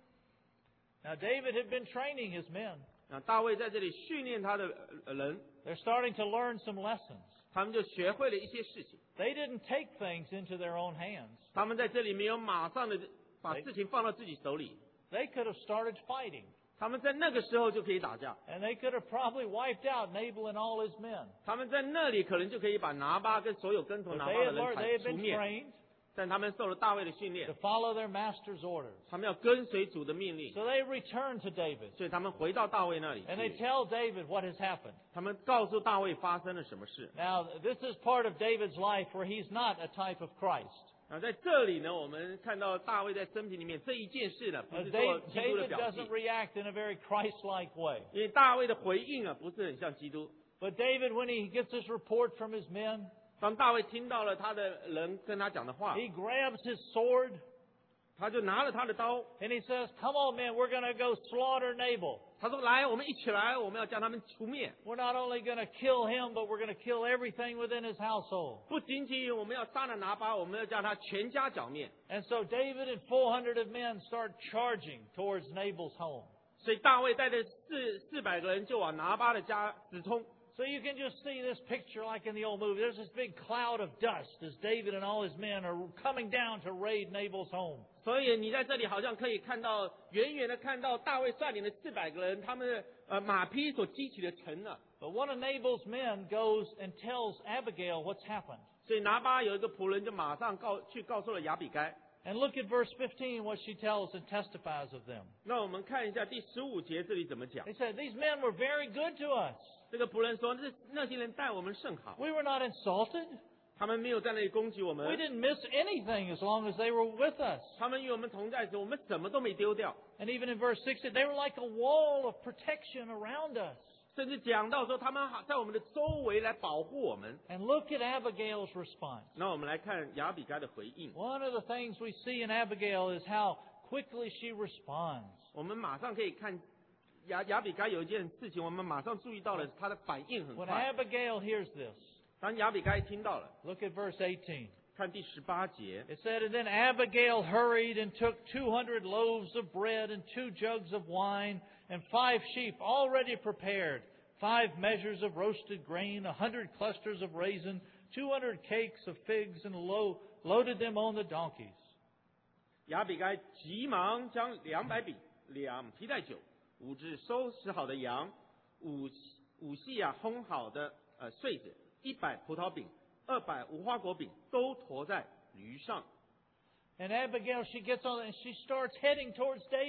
Now, David had been training his men. 那大卫在这里训练他的呃人， They're starting to learn some lessons. 他们就学会了一些事情。 They didn't take things into their own hands. 他们在这里没有马上的把事情放到自己手里， They could have started fighting. 他们在那个时候就可以打架， And they could have probably wiped out Nabal and all his men. 他们在那里可能就可以把拿巴跟所有跟从 But 拿 they 巴的 had 人 learned, they 铲 had 除 been 灭， trained 但他们受了大卫的训练 to，follow their master's orders. 他们要跟随主的命令， So they return to David. 所以他们回到大卫那里 And they 去， tell David what has happened. 他们告诉大卫发生了什么事。 Now, this is part of David's life where he's not a type of Christ. 啊，在这里呢，我们看到大卫在生平里面这一件事呢，不 But 是做 David, 基督的 David 表记 doesn't，react in a very Christ-like way. 因为大卫的回应啊，不是很像基督。 But David, when he gets this report from his men, 当大卫听到了他的人跟他讲的话， he grabs his sword 他就拿了他的刀， and he says, come on, man, we're going to go slaughter Nabal. 他说：“来，我们一起来，我们要将他们除灭。 We're not only going to kill him, but we're going to kill everything within his household. 不仅仅我们要杀了拿巴，我们要将他全家剿灭。 And so David and four hundred of men start charging towards Nabal's home. 所以大卫带着四四百个人就往拿巴的家直冲。 So you can just see this picture like in the old movie. There's this big cloud of dust as David and all his men are coming down to raid Nabal's home. 所以你在这里好像可以看到，远远的看到大卫率领的四百个人，他们的呃马匹所激起的城啊。 But one of Nabal's men goes and tells Abigail what's happened. 所以拿巴有一个仆人就马上告去告诉了亚比该。 And look at verse fifteen, what she tells and testifies of them. 那我们看一下第十五节这里怎么讲。 They said, these men were very good to us. 这个仆人说：“那那些人待我们甚好， We were not insulted. 他们没有在那里攻击我 We 们， didn't miss anything as long as they were with us. 他们与我们同在时，我们什么都没丢掉。 And even in verse sixteen, they were like a wall of protection around us. 甚至讲到说，他们好在我们的周围来保护我们。 And look at Abigail's response. 那我们来看亚比该的回应。 One of the things we see in Abigail is how quickly she responds. 我们马上可以看亚亚比该有一件事情，我们马上注意到了，他的反应很 When 快。 Abigail hears this, 当亚比该听到了， look at verse eighteen. 看第十八节， It said, and then Abigail hurried and took two hundred loaves of bread and two jugs of wine and five sheep already prepared, five measures of roasted grain, a hundred clusters of raisin, two hundred cakes of figs, and lo- loaded them on the donkeys. 亚比该急忙将两百饼、两皮带酒、五只收拾好的羊、五五细啊烘好的呃穗子、一百葡萄饼、二百无花果饼都驮在驴上。 And Abigail, she gets on and she starts heading towards David.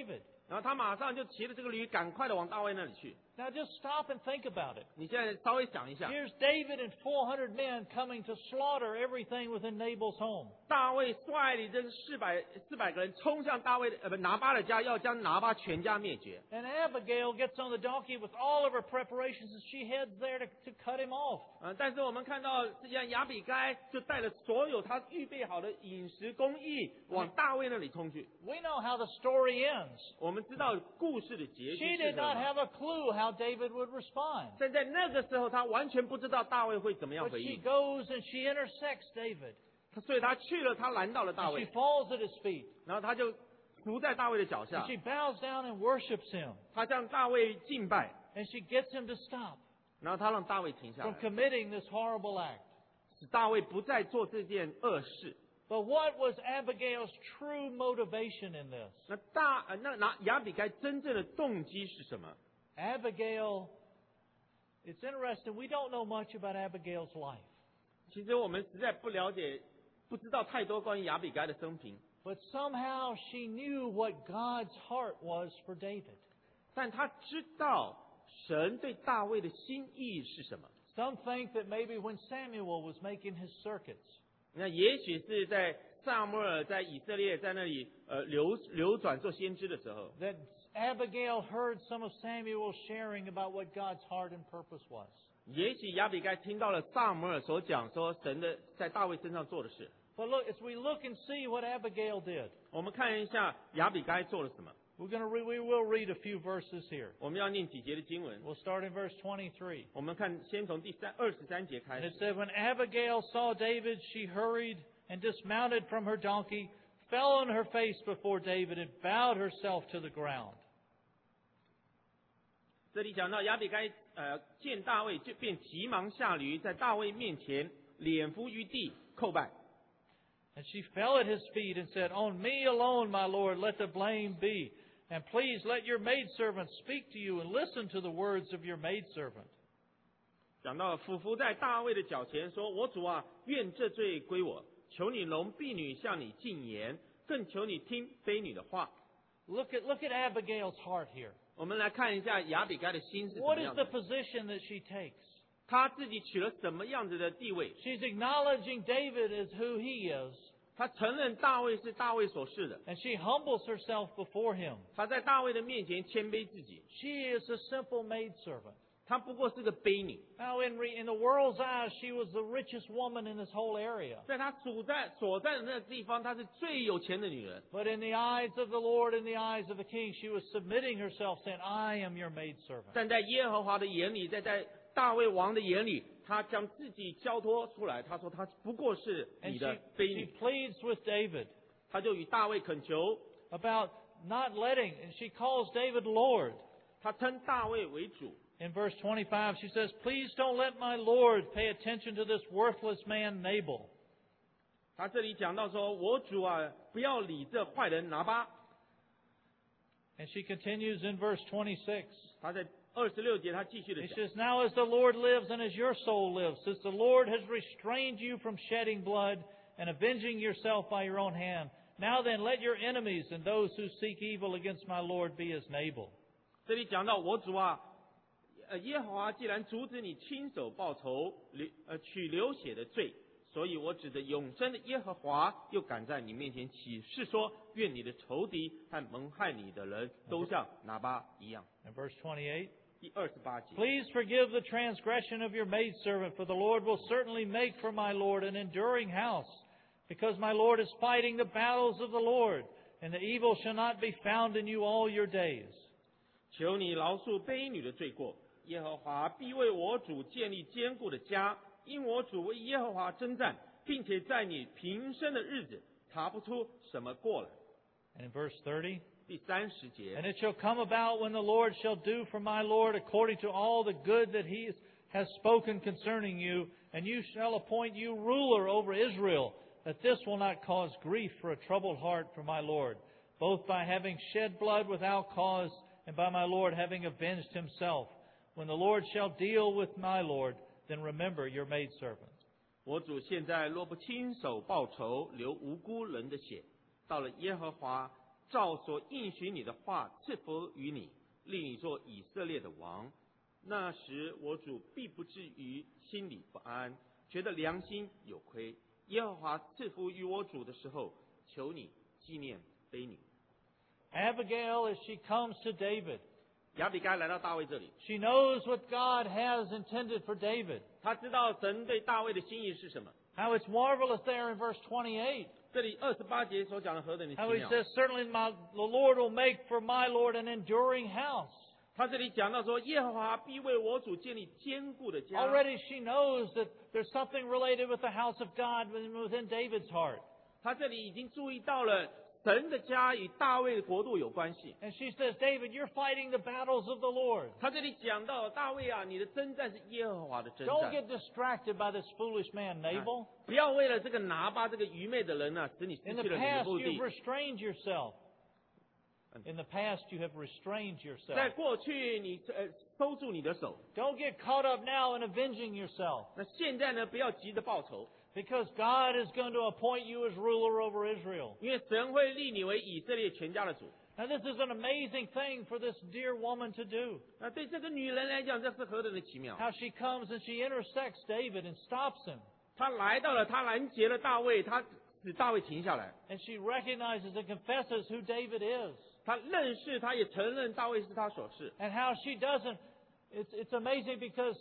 然后他马上就骑着这个驴，赶快的往大卫那里去。 Now just stop and think about it. 你现在稍微想一下， Here's David and four hundred men coming to slaughter everything within Nabal's home. 大卫率领这四百四百个人冲向大卫的呃不拿巴的家，要将拿巴全家灭绝。 And Abigail gets on the donkey with all of her preparations and she heads there to, to cut him off. 呃，但是我们看到这样亚比该就带了所有他预备好的饮食工艺往大卫那里冲去。 We know how the story ends. 我们知道故事的结 She 局是 did 什 not 么。 have a clue how David would respond. 但在那个时候，他完全不知道大卫会怎么样 But 回 she 应， goes and she intersects David. 所以他去了，他拦到了大 And she 卫， falls at his feet. 然后他就伏在大卫的脚 And 下， she bows down and worships him. 他向大卫敬拜， And she gets him to stop 然后他让大卫停下 from 来， committing this horrible act. 使大卫不再做这件恶事。 But what was Abigail's true motivation in this? 那大呃那拿亚比该真正的动机是什么？ Abigail, it's interesting, we don't know much about Abigail's life. 其实我们实在不了解，不知道太多关于亚比该的生平， But somehow she knew what God's heart was for David. 但他知道神对大卫的心意是什么。 Some think that maybe when Samuel was making his circuits, 那也许是在撒母耳在以色列在那里呃流流转做先知的时候， that Abigail heard some of Samuel sharing about what God's heart and purpose was. 也许亚比该听到了撒母耳所讲说神的在大卫身上做的事。 But look, as we look and see what Abigail did, 我们看一下亚比该做了什么。 we're going to re- we will read a few verses here. 我们要念几节的经文。 We'll start in verse twenty-three. 我们看先从第三二十三节开 And 始 it。said, when Abigail saw David, she hurried and dismounted from her donkey, fell on her face before David, and bowed herself to the ground. 这里讲到亚比该呃见大卫就便急忙下驴，在大卫面前脸伏于地叩拜。 And she fell at his feet and said, On me alone, my Lord, let the blame be. And please let your maidservant speak to you and listen to the words of your maidservant. 讲到俯伏在大卫的脚前说：“我主啊，愿这罪归我，求你容婢女向你进言，更求你听婢女的话。” Look at, look at Abigail's heart here. 我们来看一下亚比该的心是什 What 么 is 样 the 的， position that she takes? 他自己取了什么样子的地位？ She's acknowledging David as who he is, 他承认大卫是大卫所示的， and she humbles herself before him. 他在大卫的面前谦卑自己， She is a simple maidservant. 他不过是个婢女。 Now, in, re, in the world's eyes, she was the richest woman in this whole area. 在他所在所在的那个地方，她是最有钱的女人。 But in the eyes of the Lord, in the eyes of the king, she was submitting herself, saying, I am your maidservant. 但在耶和华的眼里，在在大卫王的眼里，他将自己交托出来。他说他不过是 And 你 she, 的婢 she 女。 pleads with David 他就与大卫恳求， about not letting, and she calls David Lord. 他称大卫为主。 In verse twenty-five, she says, Please don't let my Lord pay attention to this worthless man Nabal. 他这里讲到说：“我主啊，不要理这坏人拿巴。 And she continues in verse twenty-six. ” 他在二十六节，他继续的 It 讲 says, Now as the Lord lives and as your soul lives, since the Lord has restrained you from shedding blood and avenging yourself by your own hand, now then let your enemies and those who seek evil against my Lord be as Nabal. 这里讲到我主啊，呃，耶和华既然阻止你亲手报仇，流呃取流血的罪，所以我指着永生的耶和华，又敢在你面前起誓说：愿你的仇敌和蒙害你的人都像拿巴一样。 And verse twenty-eight. 第二十八节。 Please forgive the transgression of your maidservant, for the Lord will certainly make for my Lord an enduring house, because my Lord is fighting the battles of the Lord, and the evil shall not be found in you all your days. 求你饶恕婢女的罪过，耶和华必为我主建立坚固的家，因我主为耶和华征战，并且在你平生的日子查不出什么过来。 And in verse thirty, 第三十节 And，it shall come about when the Lord shall do for my Lord according to all the good that he has spoken concerning you, and you shall appoint you ruler over Israel, that this will not cause grief for a troubled heart for my Lord, both by having shed blood without cause, and by my Lord having avenged himself. When the Lord shall deal with my Lord, then remember your maidservant. 我主现在若不亲手报仇，流无辜人的血，到了耶和华照所应许你的话赐福于你，立你做以色列的王。那时我主必不至于心里不安，觉得良心有亏。耶和华赐福于我主的时候，求你纪念卑女。 Abigail, as she comes to David, 亚比该来到大卫这里， she knows what God has intended for David. 他知道神对大卫的心意是什么。 How it's marvelous there in verse twenty-eight. 这里二十八节所讲的何等的奇 How he 妙！ says, certainly my, the Lord will make for my Lord an enduring house. 他这里讲到说，耶和华必为我主建立坚固的家。 Already she knows that there's something related with the house of God within David's heart. 他这里已经注意到了神的家与大卫的国度有关系。 And she says, David, you're fighting the battles of the Lord. 他这里讲到大卫啊，你的征战是耶和华的征 Don't 战， get distracted by this foolish man, Nabal. 不要为了这个拿巴这个愚昧的人呢、啊，使你失 In 去 the 了你的 past, 目 you've 的。 restrained yourself. In the past, you have restrained 在 yourself. 过去你呃收住你的手， Don't get caught up now in avenging yourself, 那现在呢不要急着报仇， because God is going to appoint you as ruler over Israel. 因为神会立你为以色列全家的主。 Now, this is an amazing thing for this dear woman to do. 那对这个女人来讲，这是何等的奇妙！ How she comes and she intersects David and stops him. 她来到了，她拦截了大卫，她使大卫停下来。 And she recognizes and confesses who David is. 她认识，她也承认大卫是她所是。 And how she doesn't, it's, it's amazing because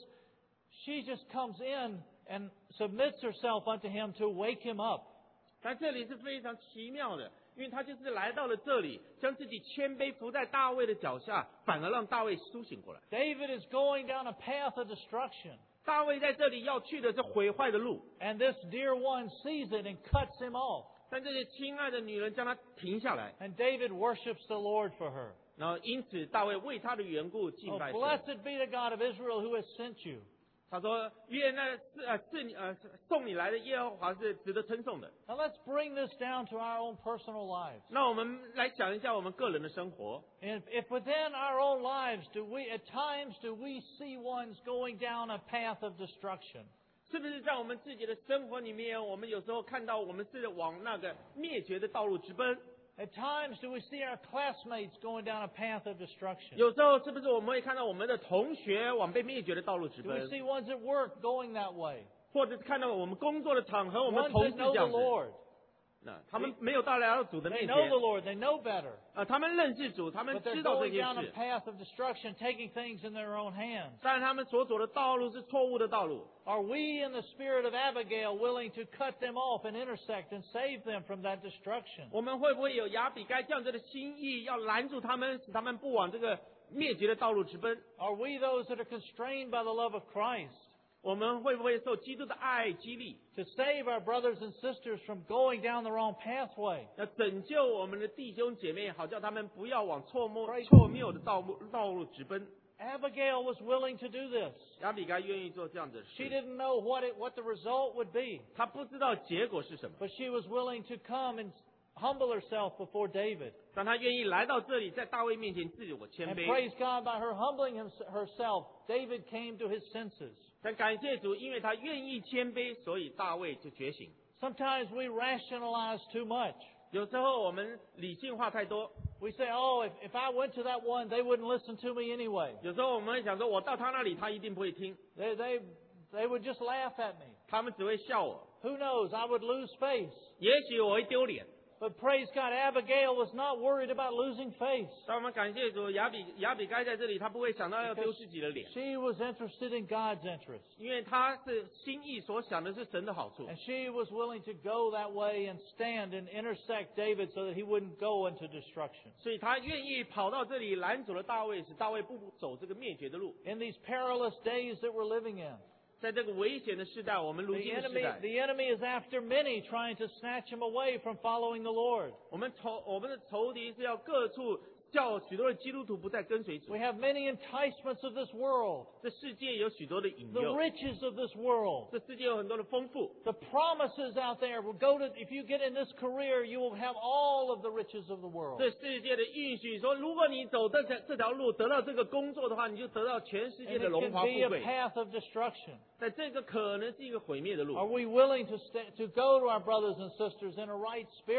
she just comes in and submits herself unto him to wake him up. 但这里是非常奇妙的，因为她就是来到了这里，将自己谦卑伏在大卫的脚下，反而让大卫苏醒过来。 David is going down a path of destruction. 大卫在这里要去的是毁坏的路， And this dear one sees it and cuts him off. 但这些亲爱的女人将他停下来， And David worships the Lord for her. 然后因此大卫为他的缘故敬 Oh, 拜神。 blessed be the God of Israel who has sent you. 他说：“愿那是呃是你呃送你来的耶和华是值得称颂的。” Now let's bring this down to our own personal lives. 那我们来想一下我们个人的生活， If, if within our own lives do we, at times do we see ones going down a path of destruction? 是不是在我们自己的生活里面，我们有时候看到我们是往那个灭绝的道路直奔？ At times do we see our classmates going down a path of destruction? 有时候是不是我们会看到我们的同学往被灭绝的道路直 Do we 奔？ see ones at work going that way? 或者是看到我们工作的场合，我们 Ones 同 that 事 know 这 the 样子， Lord. 那他们没有到来到主的 They 面 know the 前， Lord. They know better. 啊，他们认识主，他们 But they're 知道这 going 件 down a 事， path of destruction, taking things in their own hands. 但是他们所走的道路是错误的道路。 Are we in the spirit of Abigail willing to cut them off and intersect and save them from that destruction? 我们会不会有亚比该这样子的心意，要拦住他们，使他们不往这个灭绝的道路直奔？ Are we those that are constrained by the love of Christ 我们会不会受基督的爱激励， to save our brothers and sisters from going down the wrong pathway? 要拯救我们的弟兄姐妹，好叫他们不要往错误 Praise 错谬的道路道路直奔？ Abigail was willing to do this. 亚比该愿意做这样子的 She 事， didn't know what it, what the result would be, 他不知道结果是什么， but she was willing to come and humble herself before David. 但他愿意来到这里，在大卫面前自我谦 And 卑。 praise God, by her humbling him, herself, David came to his senses. 但感谢主，因为他愿意谦卑，所以大卫就觉醒。 Sometimes we rationalize too much. 有时候我们理性化太多， We say, oh, if, if I went to that one, they wouldn't listen to me anyway. 有时候我们会想说，我到他那里，他一定不会听， They, they, they would just laugh at me. 他们只会笑我， Who knows? I would lose face. 也许我会丢脸。 But praise God, Abigail was not worried about losing face. 但我们感谢主，亚比亚比该在这里，他不会想到要丢自己的脸， She was interested in God's interest. 因为他是心意所想的是神的好处， And she was willing to go that way and stand and intersect David so that he wouldn't go into destruction. 所以他愿意跑到这里拦阻了大卫，使大卫不走这个灭绝的路。 In these perilous days that we're living in, 在这个危险的时代，我们 the 如今的时 enemy, 代， the enemy is after many, trying to snatch him away from following the Lord. 我们仇我们的仇敌是要各处叫许多的基督徒不再跟随主 We。have many enticements of this world, 这世界有许多的引 the 诱， riches of this world, 这世界有很多的丰富。 the promises out there. Will go to, if you get in this career, you will have all of the riches of the world. 这世界的应许说，如果你走这条这条路，得到这个工作的话，你就得到全世界 And 的 it 荣 can 华 be 富 a 贵。 path of destruction. 但这个可能是一个毁灭的 Are 路。 we willing to sta to go to our brothers and sisters in a right spirit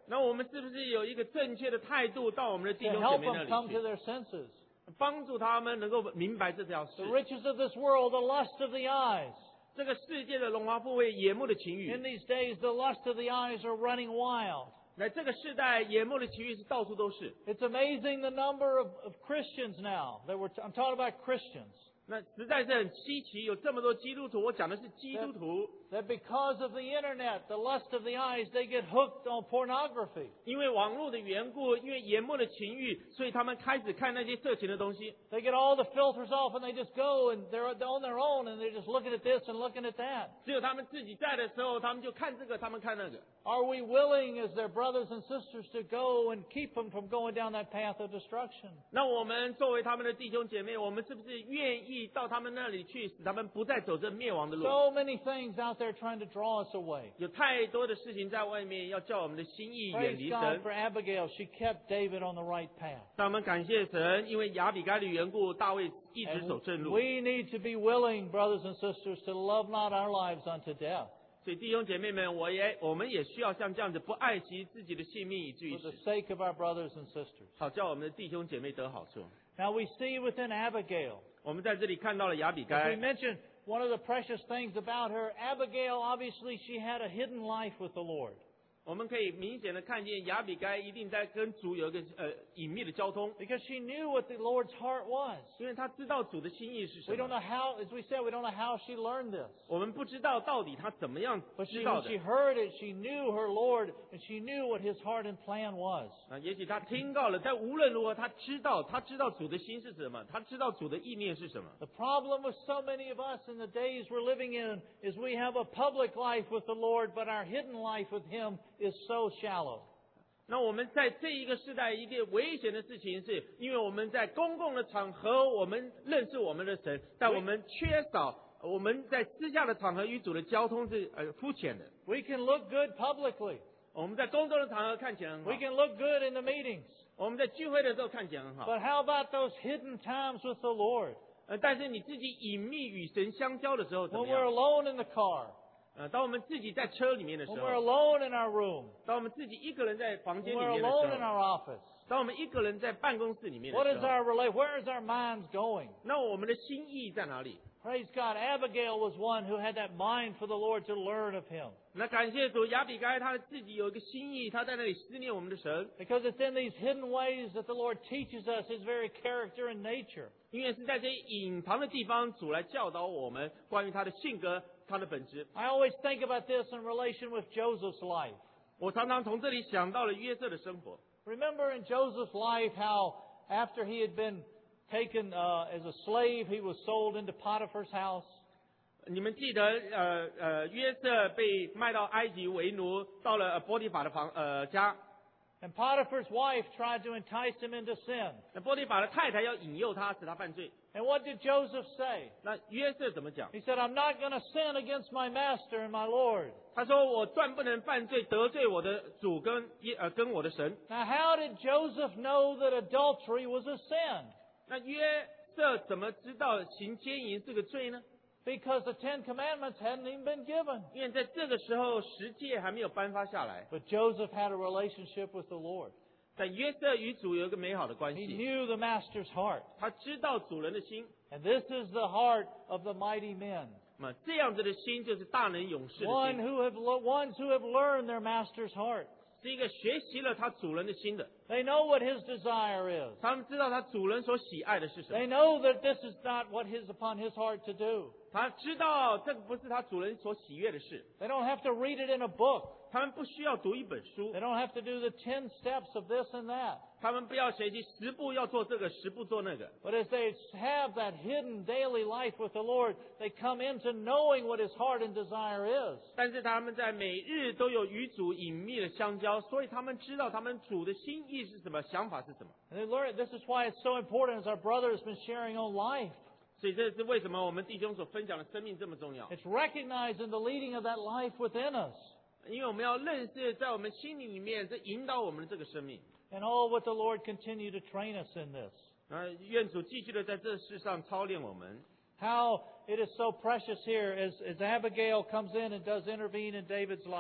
那我们是不是有一个正确的态度到我们的弟 to 兄姐 help 妹那 them come 里 to 去， their senses? 帮助他们能够明白这条 The 事？ riches of this world, the lust of the eyes. 这个世界的荣华富贵、眼目的情 In 欲， these days, the lust of the eyes are running wild. 在这个世代，眼目的情欲是到处都是。 It's amazing the number of, of Christians now. That we're, I'm talking about Christians. 那实在是很稀奇，有这么多基督徒。我讲的是基督徒， That because of the internet, the lust of the eyes, they get hooked on pornography. 因为网络的缘故，因为眼目的情欲，所以他们开始看那些色情的东西。 They get all the filters off and they just go and they're on their own and they're just looking at this and looking at that. 只有他们自己在的时候，他们就看这个，他们看那个。 Are we willing as their brothers and sisters to go and keep them from going down that path of destruction? 那我们作为他们的弟兄姐妹，我们是不是愿意到他们那里去，使他们不再走这灭亡的路？ So many things out there trying to draw us away. 有太多的事情在外面，要叫我们的心意远 Praise 离 God 神。 for Abigail. She kept David on the right path. 但我们感谢神，因为亚比该的缘故，大卫一直 And 走正路。 we need to be willing, brothers and sisters, to love not our lives unto death 所以弟兄姐妹们，我也我们也需要像这样子，不爱惜自己的性命，以至于 for the 死， sake of our brothers and sisters. 好叫我们的弟兄姐妹得好处。 Now we see within Abigail, 我们在这里看到了亚比 as we 该， mentioned, one of the precious things about her, Abigail, obviously she had a hidden life with the Lord. 我们可以明显的看见亚比该一定在跟主有一个呃隐秘的交通， Because she knew what the Lord's heart was. 因为他知道主的心意是什 We don't 么。 know how, as we said, we don't know how she learned this. 我们不知道到底他怎么样 But 知 she, 道 when 的 she heard it, she knew her Lord, and she knew what His heart and plan was. 啊，也许他听到了，但无论如何，他知道，他知道主的心是什么，他知道主的意念是什么。 The problem with so many of us in the days we're living in is we have a public life with the Lord, but our hidden life with Him is so shallow. 那我们在这一个时代，一个危险的事情是，因为我们在公共的场合，我们认识我们的神，但我们缺少我们在私下的场合与主的交通是呃肤浅的。 We can look good publicly. 我们在公众的场合看起来很好 We，can look good in the meetings. 我们在聚会的时候看起来很好， But how about those hidden times with the Lord? 呃，但是你自己隐秘与神相交的时候怎 When 么 we're 样？ alone in the car. 呃，当我们自己在车里面的时 When we're 候， alone in our room. 当我们自己一个人在房 When 间里 we're 面的 alone 时 in 候， our office. 当我们一个人在办公室里面的 What 时 is 候， our relate? Where is our minds going? 那我们的心意在哪里？ Praise God. Abigail was one who had that mind for the Lord to learn of Him. 那感谢主，亚比该他自己有一个心意，他在那里思念我们的神， Because it's in these hidden ways that the Lord teaches us His very character and nature. 因为是在这些隐藏的地方，主来教导我们关于他的性格、他的本质。 I always think about this in relation with Joseph's life. 我常常从这里想到了约瑟的生活。 Remember in Joseph's life how after he had been taken uh, as a slave, he was sold into Potiphar's house. 你们记得，呃呃，约瑟被卖到埃及为奴，到了呃波提法的房呃家。 And Potiphar's wife tried to entice him into sin. 那波提法的太太要引诱他，使他犯罪。 And what did Joseph say? 那约瑟怎么讲？ He said, I'm not going to sin against my master and my Lord. 他说：“我断不能犯罪，得罪我的主跟耶呃跟我的神。 Now, how did Joseph know that adultery was a sin? ” 那约瑟怎么知道行奸淫是个罪呢？ Because the Ten Commandments hadn't even been given. 因为在这个时候十诫还没有颁发下来， But Joseph had a relationship with the Lord. 但约瑟与主有一个美好的关 He 系， knew the master's heart. 他知道主人的心。 And this is the heart of the mighty men. 那么这样子的心就是大能勇士的 One 心， who have lo- ones who have learned their master's heart. 是一个学习了他主人的心的。 They know what his desire is. 他们知道他主人所喜爱的是什么， They know that this is not what is upon his heart to do. 他知道这个不是他主人所喜悦的事。 They don't have to read it in a book. 他们不需要读一本书 They，don't have to do the ten steps of this and that. 他们不要学习十步要做这个，十步做那个。 But as they have that hidden daily life with the Lord, they come into knowing what his heart and desire is. 但是他们在每日都有与主隐秘的相交，所以他们知道他们主的心意是什么，想法是什么。 And they learn, this is why it's so important, as our brother has been sharing on life. 所以这是为什么我们弟兄所分享的生命这么重要， It's recognizing the leading of that life within us. 因为我们要认识在我们心里面这引导我们的这个生命。 And oh, what the Lord continue to train us in this. 啊，愿主继续的在这世上操练我们。 How it is so precious here as, as Abigail comes in and does intervene in David's life.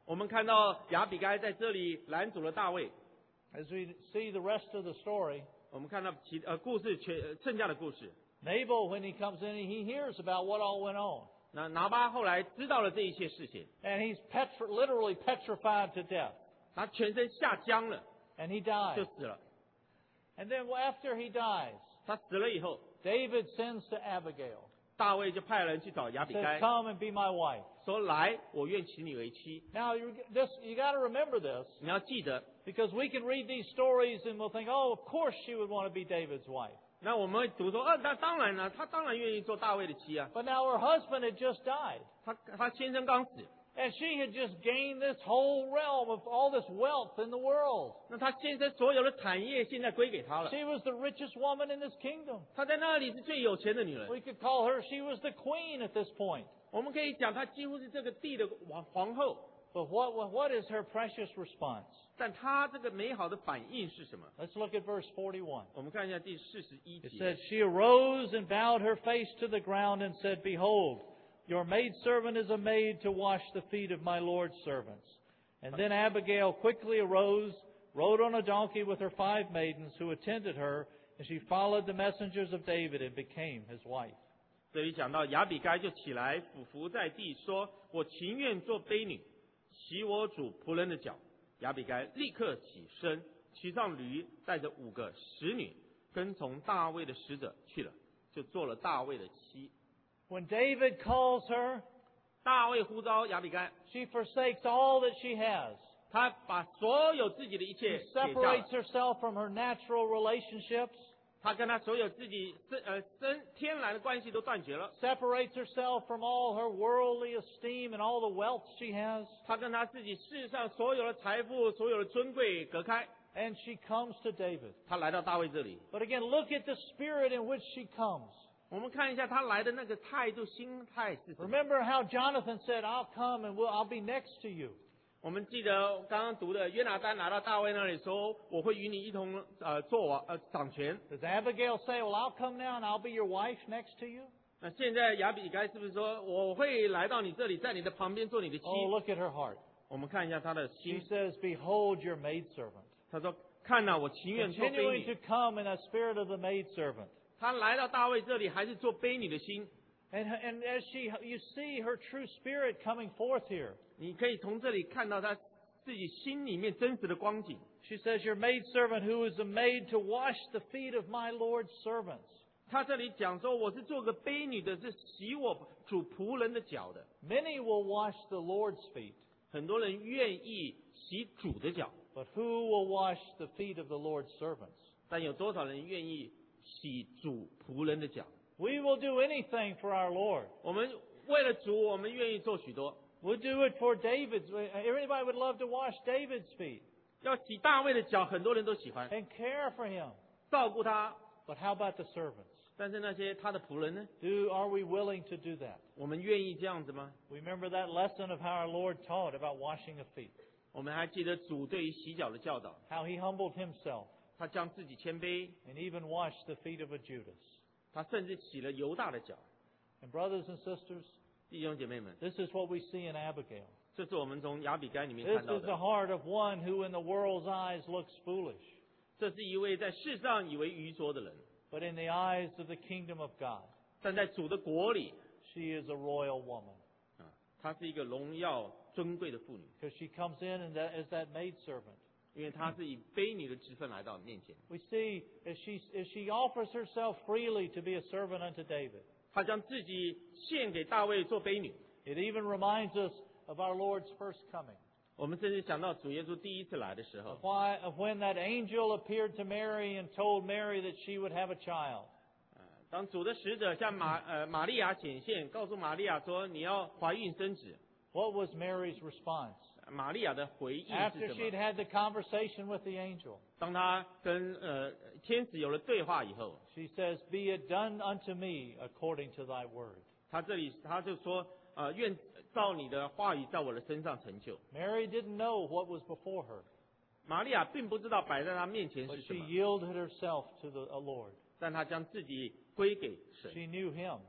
我们看到亚比该在这里拦阻了大卫。 As we see the rest of the story, 我们看到其呃故事全呃剩下的故事。 Nabal, when he comes in, he hears about what all went on. 那拿巴后来知道了这一切事情， And he's petri- literally petrified to death. 他全身下僵了， And he 就 dies. 死了。 And then after he dies, 他死了以后， David sends to Abigail. 大卫就派人去找亚比 Says, 该， come and be my wife. 说：“来，我愿娶你为妻。 Now, you this you got to remember this, ” 你要记得， because we can read these stories and we'll think, oh, of course she would want to be David's wife. 那我们会读说：“啊，那当然了，他当然愿意做大卫的妻啊。 But now her husband had just died. 他他先生刚死， And she had just gained this whole realm of all this wealth in the world. 那他先生所有的产业现在归给他了。 She was the richest woman in this kingdom. 他在那里是最有钱的女人， We could call her, she was the queen at this point. 我们可以讲她几乎是这个地的皇皇后。 But what, what, what is her precious response? 但她这个美好的反应是什么？ Let's look at verse forty-one. 我们看一下第四十一 It 节。 says, she arose and bowed her face to the ground and said, behold, your maidservant is a maid to wash the feet of my Lord's servants. And then Abigail quickly arose, rode on a donkey with her five maidens who attended her, and she followed the messengers of David and became his wife. 这里讲到亚比该就起来俯伏在地，说：“我情愿做婢女，洗我主仆人的脚。”亚比该立刻起身，骑上驴，带着五个使女，跟从大卫的使者去了，就做了大卫的妻。 When David calls her, 大卫呼召亚比该， she forsakes all that she has. 他把所有自己的一 She 切撇下 separates 了， herself from her natural relationships, 他跟他所有自己生呃生天然的关系都断绝了， separates herself from all her worldly esteem and all the wealth she has, 他跟他自己世上所有的财富、所有的尊贵隔开。 and she comes to David. 他来到大卫这里， But again, look at the spirit in which she comes. 我们看一下他来的那个态度、心态是什么。 Remember how Jonathan said, I'll come and we'll, I'll be next to you. 我们记得刚刚读的约拿单来到大卫那里说：“我会与你一同呃做王呃掌权。 Does Abigail say, well, I'll come now and I'll be your wife next to you? ” 那现在亚比该是不是说我会来到你这里，在你的旁边做你的妻？ Oh, look at her heart. 我们看一下他的 She 心， says, behold your maidservant. 他说：“看呐、我情愿做婢 Continuing to 女。 come in a spirit of the maidservant. ” 他来到大卫这里，还是做婢女的心。 And, and as she, you see her true spirit coming forth here. 你可以从这里看到他自己心里面真实的光景。 She says, your maidservant who is a maid to wash the feet of my Lord's servants. 他这里讲说：“我是做个婢女的，是洗我主仆人的脚的。 Many will wash the Lord's feet, ” 很多人愿意洗主的脚， but who will wash the feet of the Lord's servants? 但有多少人愿意洗主仆人的脚？ We will do anything for our Lord. 我们为了主，我们愿意做许多。 We'll do it for David's. Everybody would love to wash David's feet 要洗大卫的脚，很多人都喜欢 and care for him. 照顾他， But how about the servants? 但是那些他的仆人呢？ Do, are we willing to do that? 我们愿意这样子吗？ We remember that lesson of how our Lord taught about washing of feet. 我们还记得主对于洗脚的教导， How he humbled himself 他将自己谦卑， and even washed the feet of a Judas. 他甚至洗了犹大的脚。 And brothers and sisters, 弟兄姐妹们， this is what we see in Abigail. 这是我们从亚比该里面 This 看到 is the 的。 heart of one who in the world's eyes looks foolish, 这是一位在世上以为愚拙的人， but in the eyes of the kingdom of God, 但在主的国里， she is a royal woman. 啊，她是一个荣耀尊贵的妇女， Because she comes in and that, as that maidservant. 因为她是以婢女的职分来到面前。 We see as she, as she offers herself freely to be a servant unto David. 她将自己献给大卫做婢女。 It even reminds us of our Lord's first coming. 我们甚至想到主耶稣第一次来的时候 Of, why, of when that angel appeared to Mary and told Mary that she would have a child. 呃当主的使者向玛呃玛利亚显现，告诉玛利亚说你要怀孕生子， What was Mary's response? 玛利亚的回应是 After 什 she'd 么？ had the conversation with the angel, 当她跟呃天使有了对话以后， she says, Be it done unto me according to thy word. 她这里她就说呃愿照你的话语在我的身上成就。 Mary didn't know what was before her, 玛利亚并不知道摆在她面前 but 是什 she 么， yielded herself to the a Lord. 但她将自己归给神， She knew him.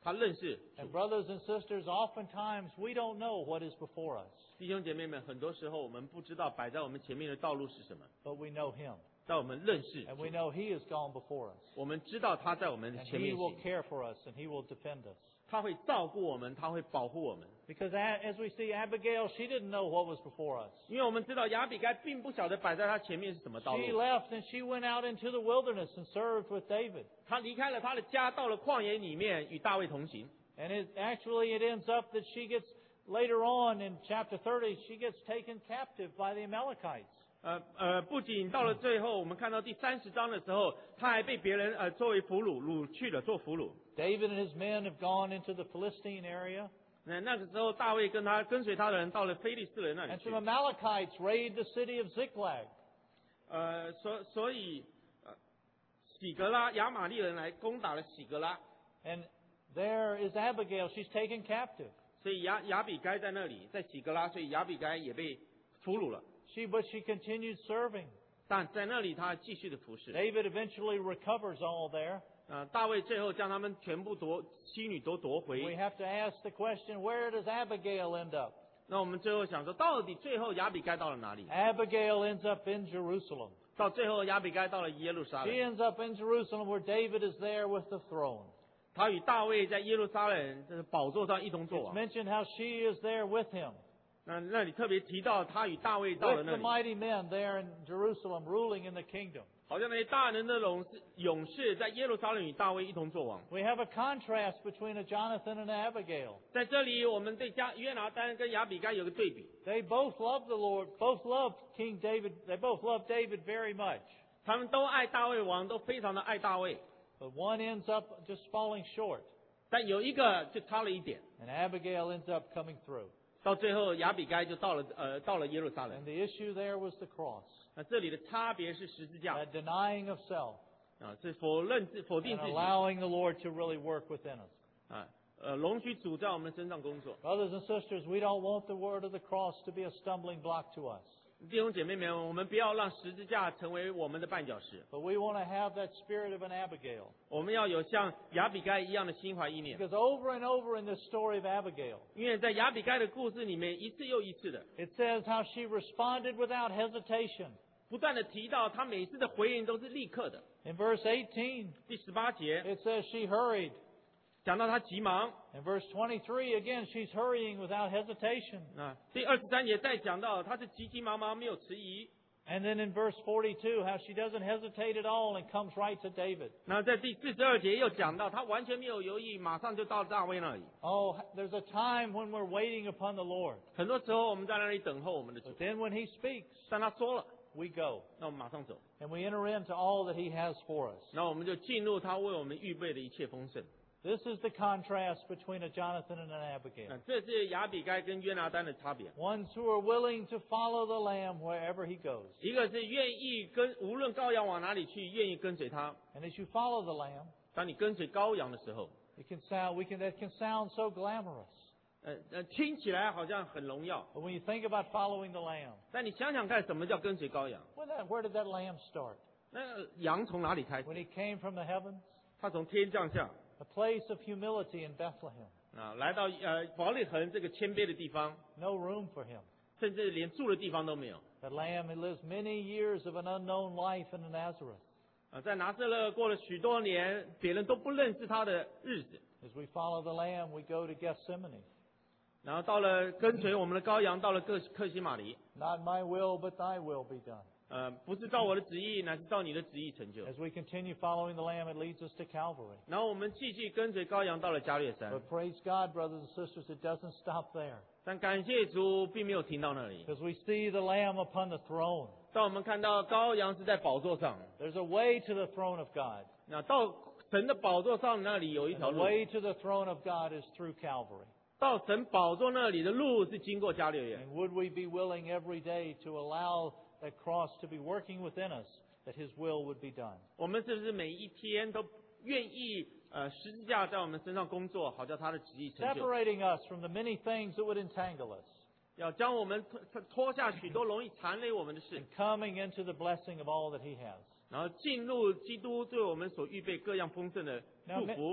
他认识主 And。brothers and sisters, oftentimes we don't know what is before us, 弟兄姐妹们，很多时候我们不知道摆在我们前面的道路是什么， but we know Him. 但我们认识 And 主 we know He has gone before us. 我们知道他在我们 And 前 He 面 will 行， care for us and He will defend us. 他会照顾我们，他会保护我们。 Because a- as we see Abigail, she didn't know what was before us. 因为我们知道亚比该并不晓得摆在他前面是什么道 She 路， left and she went out into the wilderness and served with David. 他离开了他的家，到了旷野里面与大卫同行。 And it, actually it ends up that she gets, later on in chapter thirty, she gets taken captive by the Amalekites. 呃呃，不仅到了最后，我们看到第三十章的时候，他还被别人呃作为俘虏掳去了做俘虏。 David and his men have gone into the Philistine area. 那那个时候，大卫跟他跟随他的人到了非利士人那里 And 去 some。Amalekites raid the city of Ziklag. 呃，所所以呃，喜格拉亚玛利人来攻打了喜格拉， And there is Abigail. She's taken captive. 所以亚亚比该在那里，在喜格拉，所以亚比该也被俘虏了。 She, but she continued serving. 但在那里，他继续的服侍。 David eventually recovers all there. 呃，大卫最后将他们全部夺妻女都夺 We 回。 have to ask the question, where does Abigail end up? 那我们最后想说，到底最后亚比该到了哪里？ Abigail ends up in Jerusalem. 到最后亚比该到了耶路撒 She 冷， ends up in Jerusalem where David is there with the throne. 他与大卫在耶路撒冷这个宝座上一同作 It's 王。 mentioned how she is there with him, 那那里特别提到他与大卫到了 with 那 the 里， mighty men there in Jerusalem ruling in the kingdom. 好像那些大人的勇士勇士在耶路撒冷与大卫一同作王。 We have a contrast between a Jonathan and an Abigail. 在这里，我们对加约拿单跟亚比该有个对比， They both loved the Lord, both loved King David, they both loved David very much. 他们都爱大卫王，都非常的爱大卫， But one ends up just falling short, 但有一个就差了一点。 and Abigail ends up coming through. 到最后，亚比该就到了呃到了耶路撒 And 冷。 the issue there was the cross, 那这里的差别是十字架 that denying of self, 啊，是否认自否定 and 自己 allowing the Lord to really work within us. 啊，呃，容许主在我们身上工作。 Brothers and sisters, we don't want the word of the cross to be a stumbling block to us. 弟兄姐妹们，我们不要让十字架成为我们的绊脚石， But we want to have that spirit of an Abigail. 我们要有像亚比该一样的心怀意念。 Because over and over in this story of Abigail, 因为在亚比该的故事里面，一次又一次的 it says how she responded without hesitation. 不断的提到，他每次的回应都是立刻的。 In verse eighteen, 第十八节 it says she hurried. 讲到他急忙 In verse twenty-three, again, she's hurrying without hesitation. 啊，第二十三节再讲到他是急急忙忙，没有迟疑。 And then in verse forty-two, how she doesn't hesitate at all and comes right to David. 那在第四十二节又讲到，他完全没有犹豫，马上就到大卫那里。 Oh, there's a time when we're waiting upon the Lord. 很多时候我们在那里等候我们的主 But，then when He speaks, 但他说了， we go. 那我们马上走， And we enter into all that He has for us. 然后我们就进入他为我们预备的一切丰盛。 This is the contrast between a Jonathan and an 那 Abigail. 这是亚比该跟约拿单的差别。 Ones who are willing to follow the Lamb wherever He goes. 一个是愿意跟无论羔羊往哪里去，愿意跟随他。 And as you follow the Lamb, 当你跟随羔羊的时候， it can sound, we can, that can sound so glamorous. 呃呃，听起来好像很荣耀， But when you think about following the Lamb, 但你想想看，什么叫跟随羔羊？ when that, where did that Lamb start? 那羊从哪里开始？ When He came from the heavens? 他从天降下 A place of humility in Bethlehem. 啊，来到呃伯利恒这个谦卑的地方， No room for Him. 甚至连住的地方都没有 That Lamb, He lives many years of an unknown life in Nazareth. 啊，在拿撒勒过了许多年，别人都不认识他的日子。 As we follow the Lamb, we go to Gethsemane. 然后到了跟随我们的羔羊，到了克克西马尼， Not my will, but Thy will be done. 呃，不是照我的旨意，乃是照你的旨意成就。 As we continue following the Lamb, it leads us to Calvary. 然后我们继续跟随羔羊到了加略山， But praise God, brothers and sisters, it doesn't stop there. 但感谢主，并没有停到那里。 Because we see the Lamb upon the throne. 当我们看到羔羊是在宝座上， There's a way to the throne of God. 那到神的宝座上那里有一 And 条 the 路， way to the throne of God is through Calvary. 到神宝座那里的路是经过加略园。 And would we be willing every day to allow that cross to be working within us, that His will would be done? 我们是不是每一天都愿意呃十字架在我们身上工作，好叫他的旨意成就？ Separating us from the many things that would entangle us, 要将我们脱脱下许多容易缠累我们的事 and，coming into the blessing of all that He has. 然后进入基督对我们所预备各样丰盛的祝福。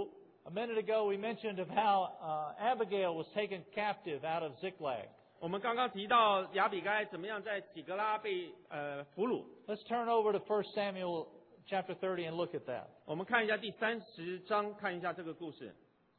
A minute ago, we mentioned of how uh, Abigail was taken captive out of Ziklag. 我们刚刚提到亚比该怎么样在喜格拉被呃俘虏。 Let's turn over to First Samuel chapter thirty and look at that. 我们看一下第三十章，看一下这个故事。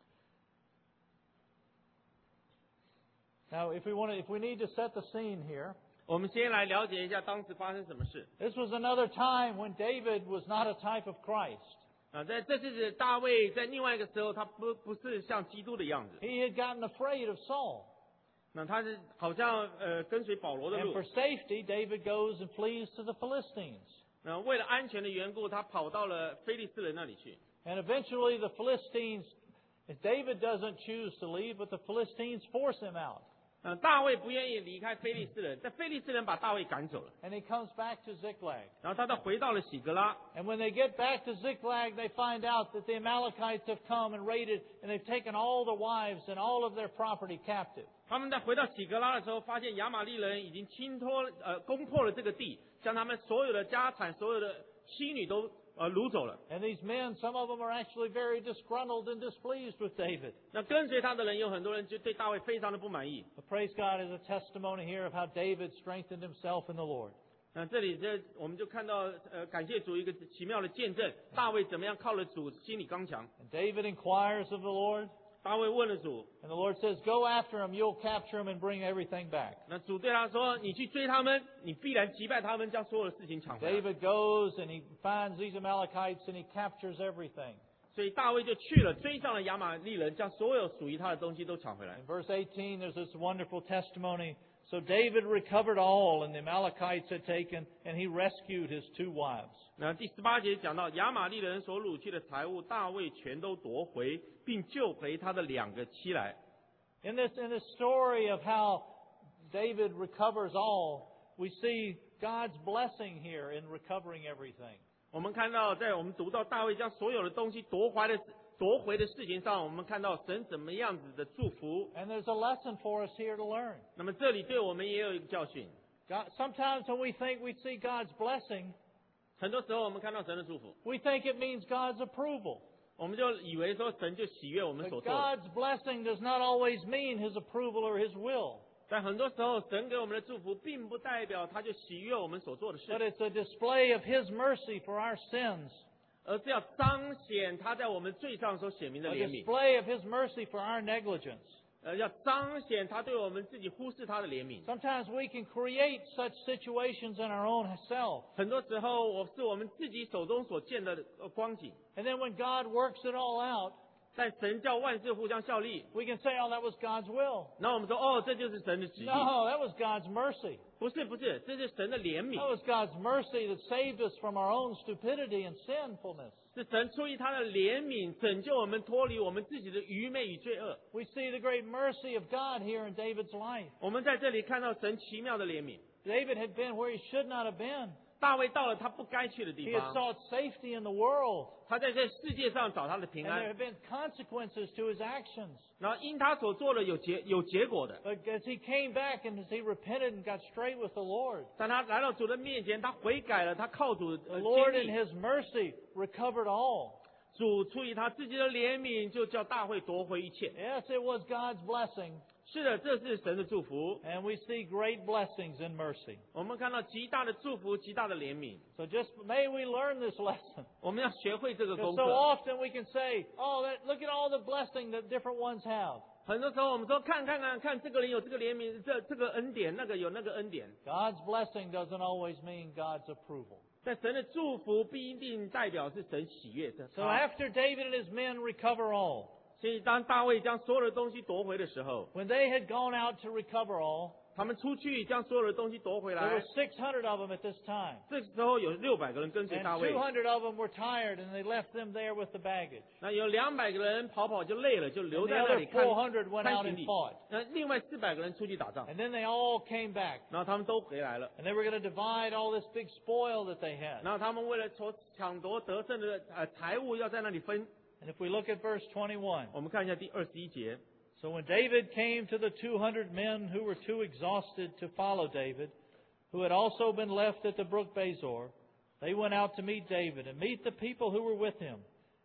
Now, if we want to, if we need to set the scene here, 我们先来了解一下当时发生什么事。 this was another time when David was not a type of Christ. 啊，在这次大卫在另外一个时候，他不不是像基督的样子， He had gotten afraid of Saul. 那他是好像呃跟随保罗的 And 路 for。safety, David goes and flees to the Philistines. 那为了安全的缘故，他跑到了非利士人那里去。 And eventually the Philistines, David doesn't choose to leave, but the Philistines force him out. 嗯，大卫不愿意离开非利士人，但非利士人把大卫赶走了， And he comes back to Ziklag. 然后他再回到了喜格拉。 And when they get back to Ziklag, they find out that the Amalekites have come and raided, and they've taken all the wives and all of their property captive. 他们在回到喜格拉的时候，发现亚玛力人已经侵托呃攻破了这个地，将他们所有的家产、所有的妻女都呃掳走了。 And these men, some of them are actually very disgruntled and displeased with David. 那跟随他的人有很多人就对大卫非常的不满意。 But praise God is a testimony here of how David strengthened himself in the Lord. 那这里这我们就看到呃感谢主一个奇妙的见证，大卫怎么样靠了主，心里刚强。 And David inquires of the Lord, 大卫问了主， and the Lord says, "Go after them, you'll capture them and bring everything back." 那主对他说：“你去追他们，你必然击败他们，将所有的事情抢回来。” David goes and he finds these Amalekites and he captures everything. 所以大卫就去了，追上了亚玛力人，将所有属于他的东西都抢回来。 In verse eighteen, there's this wonderful testimony. So David recovered all and the Amalekites had taken, and he rescued his two wives. 那第十八节讲到亚玛力人所掳去的财物，大卫全都夺回，并救回他的两个妻来。 In this, in this story of how David recovers all, we see God's blessing here in recovering everything. 我们看到，在我们读到大卫将所有的东西夺回的夺回的事情上，我们看到神怎么样子的祝福。 And there's a lesson for us here to learn. 那么这里对我们也有一个教训。 God, sometimes when we think we see God's blessing, 很多时候我们看到神的祝福， we think it means God's approval. 我们就以为说神就喜悦我们 But 所做的。 God's blessing does not always mean His approval or His will. 但很多时候，神给我们的祝福，并不代表他就喜悦我们所做的 But 事， it's a display of His mercy for our sins. 而是要彰显他在我们罪上所显明的 A 怜悯， display of His mercy for our negligence. 呃，要彰显他对我们自己忽视他的怜悯。 Sometimes we can create such situations in our own self. 很多时候，我是我们自己手中所见的呃光景， And then when God works it all out, 但神叫万事互相效力， we can say, oh, that was God's will. 然后我们说，哦，这就是神的旨意。 No, that was God's mercy. 不是不是，这是神的怜 That 悯， was God's mercy that saved us from our own stupidity and sinfulness. 是神出于他的怜悯，拯救我们脱离我们自己的愚昧与罪恶。 We see the great mercy of God here in David's life. 我们在这里看到神奇妙的怜悯。 David had been where he should not have been. 大卫到了他不该去的 He 地 had 方， sought safety in the world. 他在这世界上找他的平 And there 安 have，been consequences to his actions. 然后因他所做的有结有结果的。 But as he came back and as he repented and got straight with the Lord, 当他来到主的面前，他悔改了，他靠主 the 呃 Lord 经 in 历， his mercy recovered all. 主出于他自己的怜悯，就叫大卫夺回一切。 Yes, it was God's blessing. 是的，这是神的祝福。 And we see great blessings in mercy. 我们看到极大的祝福，极大的怜悯。 So just may we learn this lesson. 我们要学会这个 Because 功 so 课。 often we can say, oh, that, look at all the blessing that different ones have. 很多时候我们说，看看看看，这个人有这个怜悯，这这个恩典，那个有那个恩典。 God's blessing doesn't always mean God's approval. 但神的祝福不一定代表是神喜悦的。 So after David and his men recover all, 所以当大卫将所有的东西夺回的时候， when they had gone out to recover all, 他们出去将所有的东西夺回 there 来 were。six hundred of them at this time. 这时候有六百个人跟随 And 大卫， two hundred of them were tired and they left them there with the baggage. 那有两百个人跑跑就累了，就 And 留 the 在那 other 里看 four hundred went 看 out 行 and 李。 fought. 那另外四百个人出去打仗， And then they all came back. 然后他们都回来了。 And they were going to divide all this big spoil that they had. 然后他们为了夺抢夺得胜的呃财物，要在那里分。 And if we look at verse twenty-one. 我们看一下第二十一节。 So when David came to the two hundred men who were too exhausted to follow David, who had also been left at the brook Bezor, they went out to meet David and meet the people who were with him.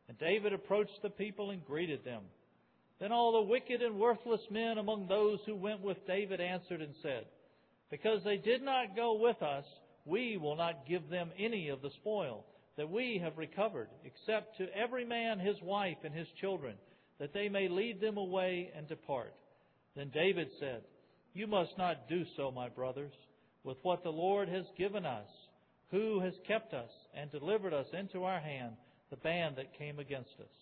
And David approached the people and greeted them. Then all the wicked and worthless men among those who went with David answered and said, Because they did not go with us, we will not give them any of the spoil that we have recovered, except to every man his wife and his children, that they may lead them away and depart. Then David said, You must not do so, my brothers, with what the Lord has given us, who has kept us and delivered us into our hand, the band that came against us.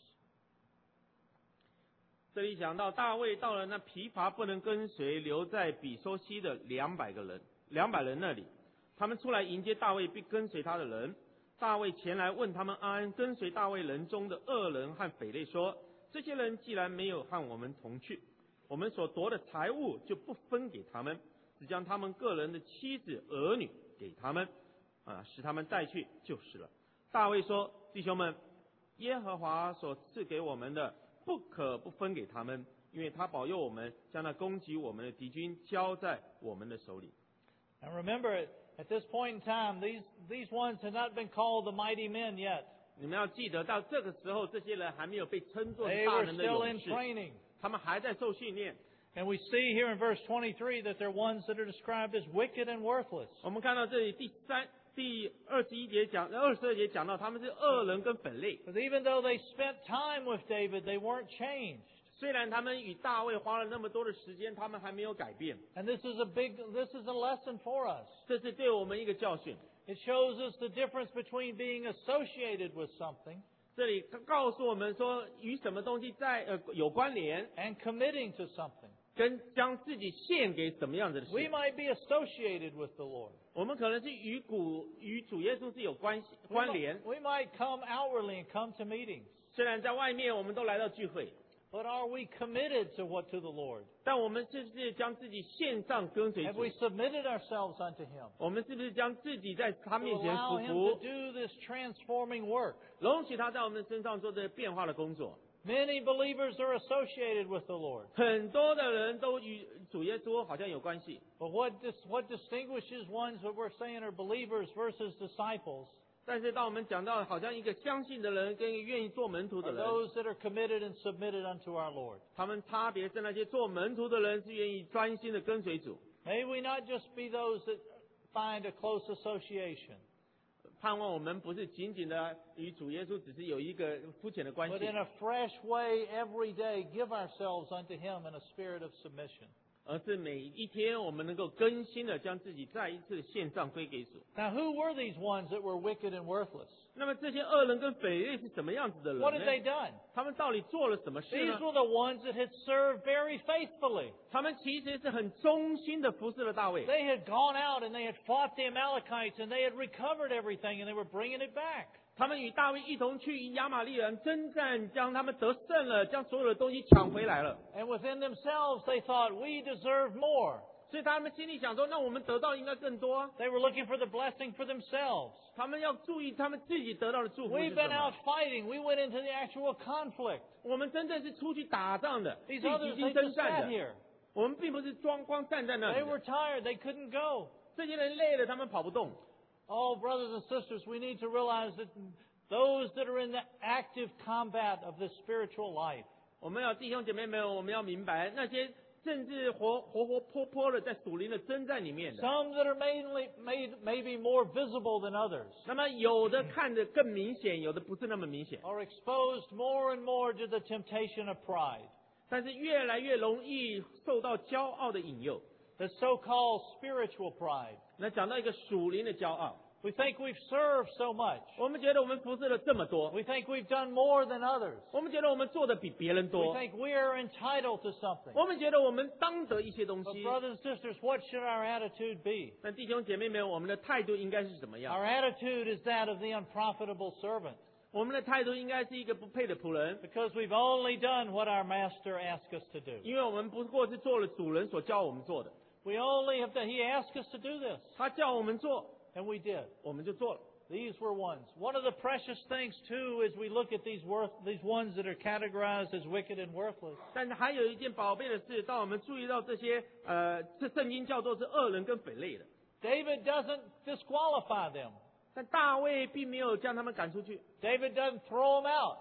这里讲到大卫到了那疲乏不能跟随留在比梭西的两百个人，两百人那里，他们出来迎接大卫并跟随他的人。大卫前来问他们安，跟随大卫人中的恶人和匪类说：这些人既然没有和我们同去，我们所夺的财物就不分给他们，只将他们个人的妻子儿女给他们，啊，使他们带去就是了。大卫说：弟兄们，耶和华所赐给我们的，不可不分给他们，因为他保佑我们，将那攻击我们的敌军交在我们的手里。 And remember, at this point in time, these these ones had not been called the mighty men yet. 你们要记得，到这个时候，这些人还没有被称作 They 大 were 人的 still 勇 in 士， training. 他们还在受训练。 And we see here in verse twenty-three that they're ones that are described as wicked and worthless. 我们看到这里第三、第二十一节讲，二十二节讲到他们是恶人跟匪类。 But even though they spent time with David, they weren't changed. 虽然他们与大卫花了那么多的时间，他们还没有改变。 And this is a big, this is a lesson for us. 这是对我们一个教训。 It shows us the difference between being associated with something 这里告诉我们说，与什么东西在呃有关联， and committing to something. 跟将自己献给什么样子的 We 事。 might be associated with the Lord. 我们可能是与主与主耶稣是有关系 We 关联 might,。we might come outwardly and come to meetings. 虽然在外面我们都来到聚会， But are we committed to what to the Lord? 但我们是不是将自己献上跟随 Have 主 we？ submitted ourselves unto Him? 我们是不是将自己在他 To 面前 allow 服 Him to 服， do this transforming work. 容许他在我们身上做这变化的工作？ Many believers are associated with the Lord. 很多的人都与主耶稣好像有关系， But what, dis, what distinguishes ones that we're saying are believers versus disciples 但是当我们讲到好像一个相信的人跟一个愿意做门徒的 are 人， those that are committed and submitted unto our Lord. 他们差别是那些做门徒的人是愿意专心的跟随主。 May we not just be those that find a close association, 盼望我们不是仅仅的与主耶稣只是有一个肤浅的关 but 系， in a fresh way every day give ourselves unto Him in a spirit of submission. 而是每一天我们能够更新的将自己再一次献上归给主。 Now, who were these ones that were wicked and worthless? 那么这些恶人跟匪类是什么样子的人 What had 呢？ they done? 他们到底做了什么事 These 呢？ were the ones that had served very faithfully. 他们其实是很忠心的服侍了大卫。 They had gone out and they had fought the Amalekites and they had recovered everything and they were bringing it back. 他们与大卫一同去与亚玛力人征战，将他们得胜了，将所有的东西抢回来了。 And within themselves they thought, we deserve more. 所以他们心里想说，那我们得到应该更多啊。 They were looking for the blessing for themselves. 他们要注意他们自己得到的祝福是 We've 什 been 么 out。fighting. We went into the actual conflict. 我们真正是出去打仗的， These 是 others, 已经 they 征 just 战 sat 的。 here. 我们并不是光光站在那 They 里 were 的。 tired. They couldn't go. 这些人累了，他们跑不动。 Oh, brothers and sisters, we need to realize that those that are in the active combat of this spiritual life, 我们要弟兄姐妹们，我们要明白那些甚至活活活泼泼的在属灵的征战里面的， some that are mainly made maybe more visible than others, 那么有的看着更明显，有的不是那么明显， are exposed more and more to the temptation of pride, 但是越来越容易受到骄傲的引诱。 the so-called spiritual pride. 那讲到一个属灵的骄傲， We think we've served so much. 我们觉得我们服侍了这么多， We think we've done more than others. 我们觉得我们做的比别人 We 多， think we are entitled to something. 我们觉得我们当得一些东 But 西。 brothers and sisters, what should our attitude be? 那弟兄姐妹们，我们的态度应该是怎么样？ Our attitude is that of the unprofitable servant, 我们的态度应该是一个不配的仆人， because we've only done what our master asked us to do. 因为我们不过是做了主人所教我们做的， We only have done, he asked us to do this, 他叫我们做， and we did. 我们就做了。 These were ones. One of the precious things, too, as we look at these worth, these ones that are categorized as wicked and worthless, 但是还有一件宝贝的事，当我们注意到这些呃，这圣经叫做是恶人跟匪类的， David doesn't disqualify them. 但大卫并没有将他们赶出去， David doesn't throw them out.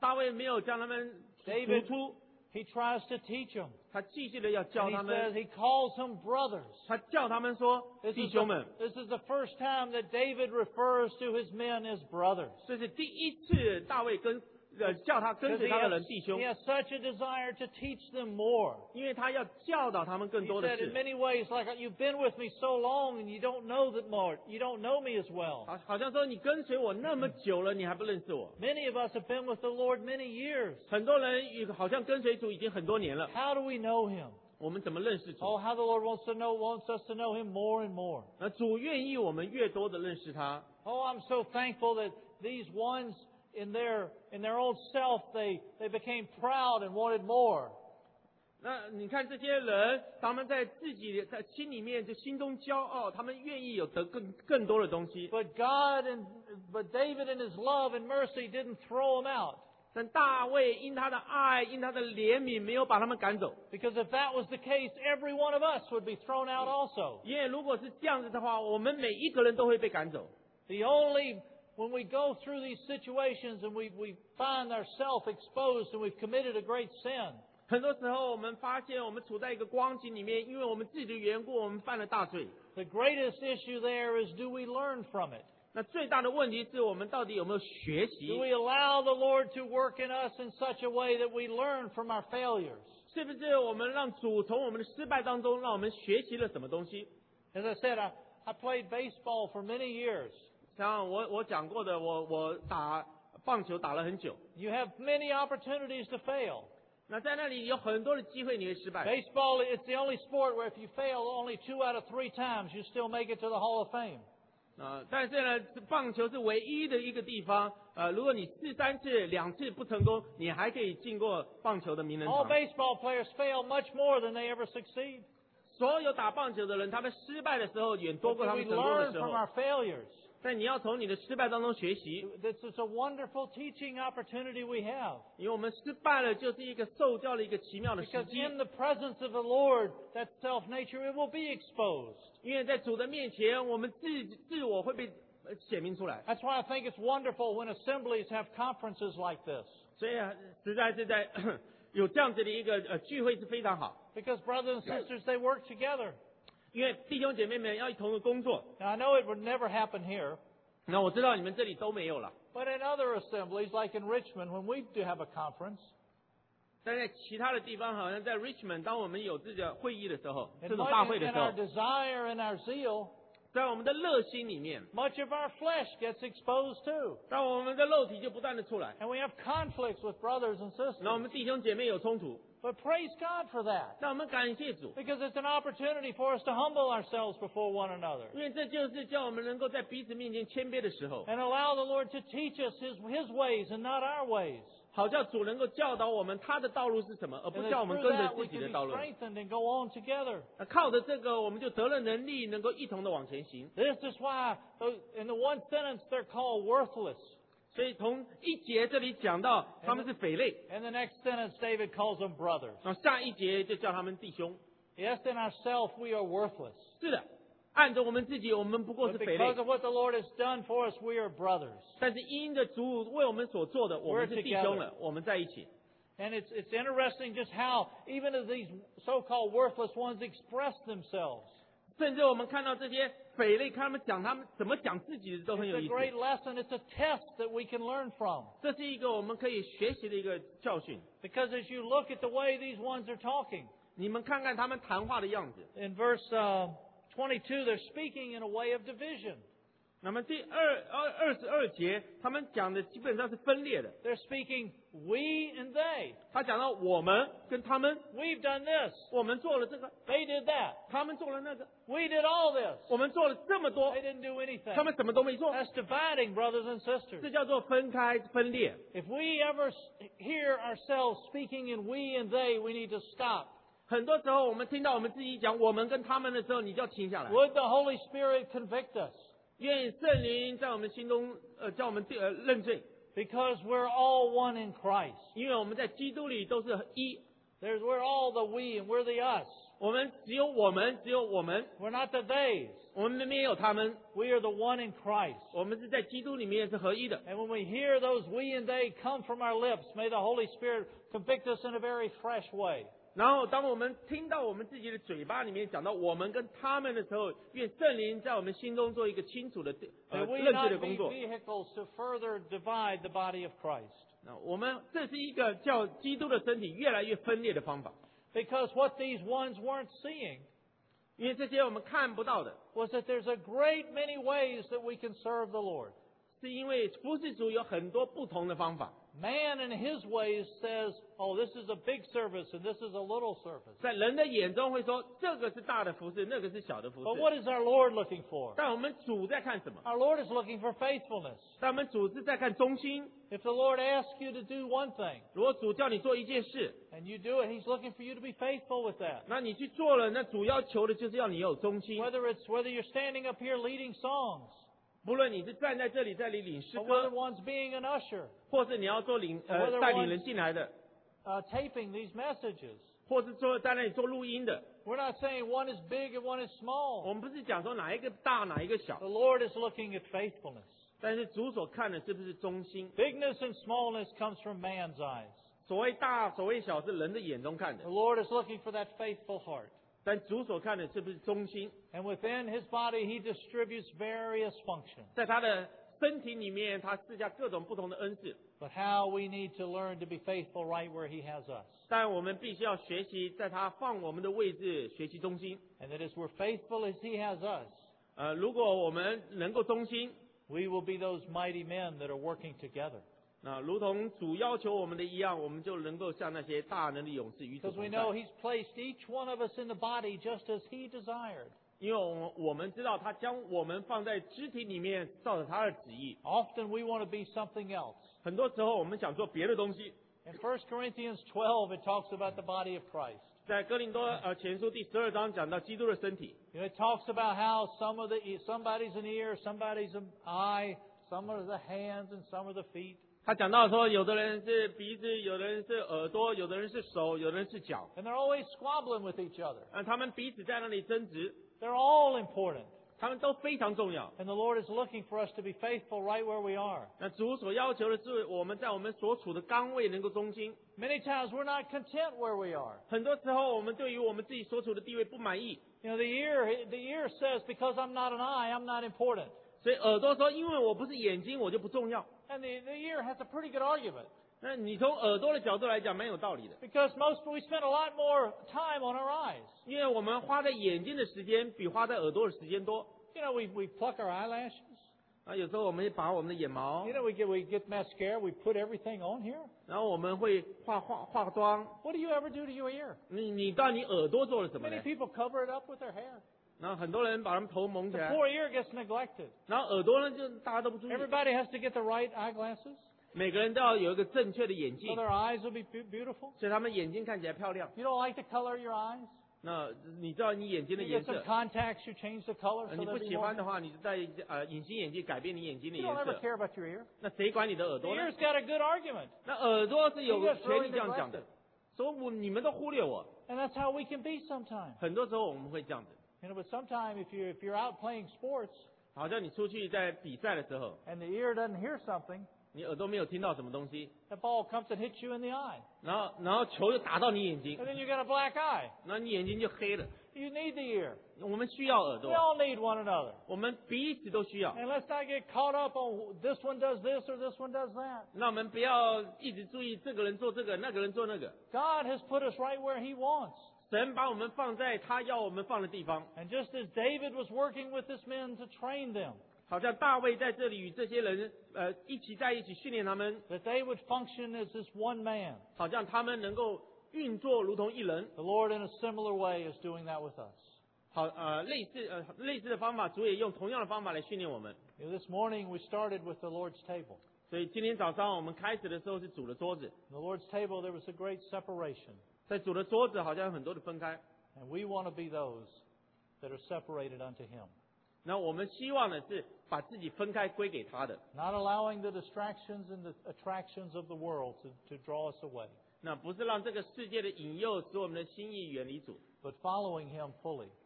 大卫没有将他们逐 David 出， he tries to teach them. 他继续的要教 And he 他 says 们， he calls them brothers. 他叫他们说 This 弟 is, 兄们。 the, this is the first time that David refers to his men as brothers. 这是第一次大卫跟呃叫他跟 Because 随 he 他的 has, 人弟兄 he，has such a desire to teach them more. 因为他要教导他们更 He 多的 said in 事。 many ways, like you've been with me so long and you don't know that more. You don't know me as well. 好，好像说你跟随我那么久了，你还不认识我。 Many of us have been with the Lord many years. 很多人也好像跟随主已经很多年了， How do we know Him? 我们怎么认识主？ Oh, how the Lord wants to know, wants us to know Him more and more. 那主愿意我们越多的认识他。 Oh, I'm so thankful that these ones in their in their own self they they became proud and wanted more. 那你看这些人，他们在自己在心里面就心中骄傲，他们愿意有得更更多的东西。 But God and but David in His love and mercy didn't throw them out. 但大卫因他的爱，因他的怜悯，没有把他们赶走。 Because if that was the case, every one of us would be thrown out also. 因为如果是这样子的话，我们每一个人都会被赶走。 The only when we go through these situations and we we find ourselves exposed and we've committed a great sin. 很多时候，我们发现我们处在一个光景里面，因为我们自己的缘故，我们犯了大罪。 The greatest issue there is, do we learn from it? 那最大的问题是我们到底有没有学 Do 习？ we allow the Lord to work in us in such a way that we learn from our failures? 是不是我们让主从我们的失败当中，让我们学习了什么东西？ As I said, I, I played baseball for many years. 像我我讲过的，我我打棒球打了很久。 You have many opportunities to fail. 那在那里有很多的机会你会失败。 Baseball, it's the only sport where if you fail only two out of three times, you still make it to the Hall of Fame. 啊、但是呢，棒球是唯一的一个地方，呃，如果你试三次、两次不成功，你还可以进过棒球的名人 All 堂。 baseball players fail much more than they ever succeed. 所有打棒球的人，他们失败的时候远 But 多过 do 他 we 们成功的 learn 时 from 候。 our failures? 但你要从你的失败当中学习， This is a wonderful teaching opportunity we have. 因为我们失败了，就是一个受教的一个奇妙的时 Because 机。 in the presence of the Lord, that self-nature, it will be exposed. 因为在主的面前，我们自自我会被呃显明出来。 That's why I think it's wonderful when assemblies have conferences like this. 所以啊，实在是在有这样子的一个呃聚会是非常好， Because brothers and sisters, they work together. 因为弟兄姐妹们要一同的工作。 Now, I know it would never happen here, 那我知道你们这里都没有了， but in other assemblies, like in Richmond, when we do have a conference, 但在其他的地方，好像在 Richmond，当我们有这个会议的时候， in, 这种 my- 大会 in 的时 our 候， desire and our zeal, 在我们的热心里面， much of our flesh gets exposed too. 让我们的肉体就不断的出来， And we have conflicts with brothers and 那我 sisters. 们弟兄姐妹有冲突， But praise God for that. 让我们感谢主， Because it's an opportunity for us to humble ourselves before one another 因为这就是叫我们能够在彼此面前谦卑的时候， and allow the Lord to teach us His, His ways and not our ways. 好叫主能够教导我们他的道路是什么，而不 And 叫我 that 们 through 跟着 that 自 we 己 can 的 be 道路。 strengthened and go on together. 那靠着这个，我们就得了能力，能够一同的往前行。 This is why those- in the one sentence they're called worthless. 所以从一节这里讲到他们是匪类， In the next sentence David calls them brothers. 然后下一节就叫他们弟兄。 Yes, in ourselves we are worthless. 是的，按着我们自己，我们不过 But 是匪 because 类， of what the Lord has done for us, we are brothers. 但是因着主为我们所做的，我们是弟兄了，我们在一起。 And it's, it's interesting just how even as these so-called worthless ones express themselves. 甚至我们看到这些匪类，看他们讲他们怎么讲自己的都很 It's 有 a 意 great 思。 lesson. It's a test that we can learn from. 这是一个我们可以学习的一个教训。 Because as you look at the way these ones are talking, 你们看看他们谈话的样子。 in verse uh, twenty-two, they're speaking in a way of division. 那么第二二二十二节，他们讲的基本上是分裂的。 They're speaking we and they. 他讲到我们跟他们， We've done this. 我们做了这个， They did that. 他们做了那个， We did all this. 我们做了这么多 They，didn't do anything. 他们什么都没做。 That's dividing, brothers and 这 sisters. 叫做分开分裂。 If we ever s- hear ourselves speaking in we and they, we need to stop. 很多时候，我们听到我们自己讲我们跟他们的时候，你就要停下来。 Would the Holy Spirit convict us? 愿圣灵在我们心中，呃，叫我们呃认罪， Because we're all one in Christ. 因为我们在基督里都是一， There's, we're all the we and we're the us. 我们只有我们，只有我们， We're not the theys. 我们没有他们， We are the one in Christ. 我们是在基督里面是合一的。 And when we hear those we and they come from our lips, may the Holy Spirit convict us in a very fresh way. 然后，当我们听到我们自己的嘴巴里面讲到我们跟他们的时候，愿圣灵在我们心中做一个清楚的呃 That we 认知 not 的工 be 作。 vehicles to further divide the body of Christ. 那我们这是一个叫基督的身体越来越分裂的方法， Because what these ones weren't seeing 因为这些我们看不到的， was that there's a great many ways that we can serve the Lord. 是因为服侍主有很多不同的方法。 Man in his ways says, oh, this is a big service and this is a little service. 在人的眼中会说这个是大的服侍，那个是小的服 But 侍。 what is our Lord looking for? 但我们主在看什么？ Our Lord is looking for faithfulness. 但我们主是在看忠心。 If the Lord asks you to do one thing 如果主叫你做一件事， and you do it, He's looking for you to be faithful with that. 那你去做了，那主要求的就是要你有忠心。 Whether it's whether you're standing up here leading songs, 不论你是站在这里在里领诗 or whether 歌， one's being an usher, 或是你要做领 Whether 呃 one- 带领人进来的， uh, taping these messages. 或是做在那里做录音的， We're not saying one is big and one is small. 我们不是讲说哪一个大哪一个小， The Lord is looking at faithfulness. 但是主所看的是不是忠心？ Bigness and smallness comes from man's eyes. 所谓大，所谓小，是人的眼中看的 The，Lord is looking for that faithful heart. 但主所看的是不是忠心？ And within His body, He distributes various functions. 在他的身体里面，他赐下各种不同的恩赐， But how we need to learn to be faithful right where He has us. 但我们必须要学习，在他放我们的位置学习忠心。 And that as we're faithful as He has us, 呃，如果我们能够忠心， we will be those mighty men that are working together. 那如同主要求我们的一样，我们就能够像那些大能的勇士与主 Because we 同在。 know He's placed each one of us in the body just as He desired. 因为我们我们知道他将我们放在肢体里面，照着他的旨意。 Often we want to be something else. 很多时候我们想做别的东西。 In First Corinthians twelve, it talks about the body of Christ. 在哥林多呃前书第十二章讲到基督的身体， You know, it talks about how some of the somebody's an ear, somebody's an eye, some are the hands, and some are the feet. 他讲到说，有的人是鼻子，有的人是耳朵，有的人是手，有的人是脚， And they're always squabbling with each other. 呃，他们彼此在那里争执， They're all important. 他们都非常重要。 And the Lord is looking for us to be faithful right where we are. 那主所要求的是，我们在我们所处的岗位能够忠心。 Many times we're not content where we are. 很多时候，我们对于我们自己所处的地位不满意， You know, the ear, the ear says, because I'm not an eye, I'm not important. 所以耳朵说，因为我不是眼睛，我就不重要。 And the, the ear has a pretty good argument. 那你从耳朵的角度来讲，蛮有道理的， Because most, we spend a lot more time on our eyes. 因为我们花在眼睛的时间比花在耳朵的时间多。 You know, we, we pluck our eyelashes. 啊，有时候我们把我们的眼毛 You，know, we get, we get mascara, we put everything on here. 然后我们会化化化妆。 What do you ever do to your ear? 你你到你耳朵做了什么 Many 呢？ people cover it up with their hair. 然后很多人把他们头蒙起 The 来， poor ear gets neglected. 然后耳朵呢就大家都不注意。 Everybody has to get the right eyeglasses 每个人都要有一个正确的眼 so 镜， their eyes will be bu- beautiful. 所以他们眼睛看起来漂亮。 You don't like the color of your eyes? 那你知道你眼睛的 You 颜 get some 色， contacts, you change the color 呃 so 你不 they'll be 喜 more. 欢的话，你就戴呃隐形眼镜改变你眼睛的 You 颜 don't ever 色。 care about your ear. 那谁管你的耳 The 朵呢 ear's？got a good argument. 那耳朵是有 You just 权 really 利这样讲的 neglected.， 所以我你们都忽略我。 And that's how we can be sometimes. 很多时候我们会这样子， You know, but sometimes if you if you're out playing sports 好像你出去在比赛的时候， and the ear doesn't hear something, 你耳朵没有听到什么东西， the ball comes and hits you in the eye. 然后然后球就打到你眼睛 And，then you got a black eye. 然后你眼睛就黑了。 You need the ear. 我们需要耳 We 朵， all need one another. 我们彼此都需要。 And let's not get caught up on this one does this or this one does that. 那我们不要一直注意这个人做这个，那个人做那个。 God has put us right where He wants. 神把我们放在他要我们放的地方， And just as David was working with his men to train them, 好像大卫在这里与这些人呃一起在一起训练他们， that they would function as this one man. 好像他们能够运作如同一人。 The Lord in a similar way is doing that with us. 好呃类似呃类似的方法，主也用同样的方法来训练我们。 You know, this morning we started with the Lord's table. 所以今天早上我们开始的时候是主的桌子， In the Lord's table there was a great separation. 在主的桌子好像有很多的分开。 And we want to be those that are separated unto Him. 那我们希望的是把自己分开归给他的， Not allowing the distractions and the attractions of the world to, to draw us away, 那不是让这个世界的引诱使我们的心意远离主， but following Him fully.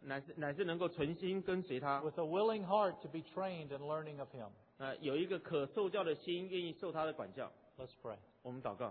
乃是乃是能够存心跟随他， with a willing heart to be trained in learning of Him. 呃，有一个可受教的心，愿意受他的管教。 Let's pray. 我们祷告。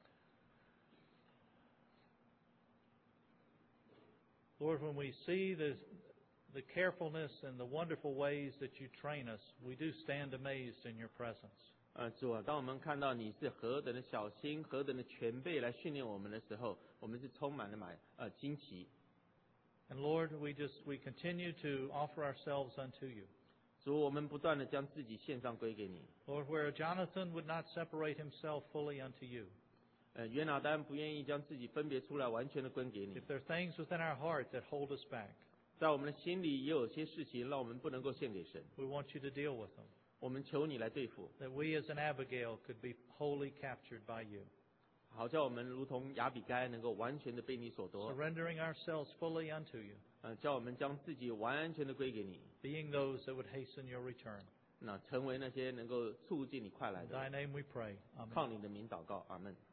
Lord, when we see the, the carefulness and the wonderful ways that you train us, we do stand amazed in your presence. 呃，主啊，当我们看到你是何等的小心、何等的全备来训练我们的时候，我们是充满了满呃惊奇。 And Lord, we just we continue to offer ourselves unto you. 主，我们不断的将自己献上归给你。 Lord, where Jonathan would not separate himself fully unto you, 呃，约拿单不愿意将自己分别出来，完全的归给你 if。there are things within our heart that hold us back, 在我们的心里也有些事情让我们不能够献给神， we want you to deal with them. 我们求你来对付， That we as an Abigail could be wholly captured by you, 好叫我们如同亚比该能够完全的被你所夺， surrendering ourselves fully unto you, 呃，叫我们将自己完全的归给你， being those that would hasten your return. 那成为那些能够促进你快来 In 的 thy 人。 name we pray. Amen. 靠你的名祷告，阿门。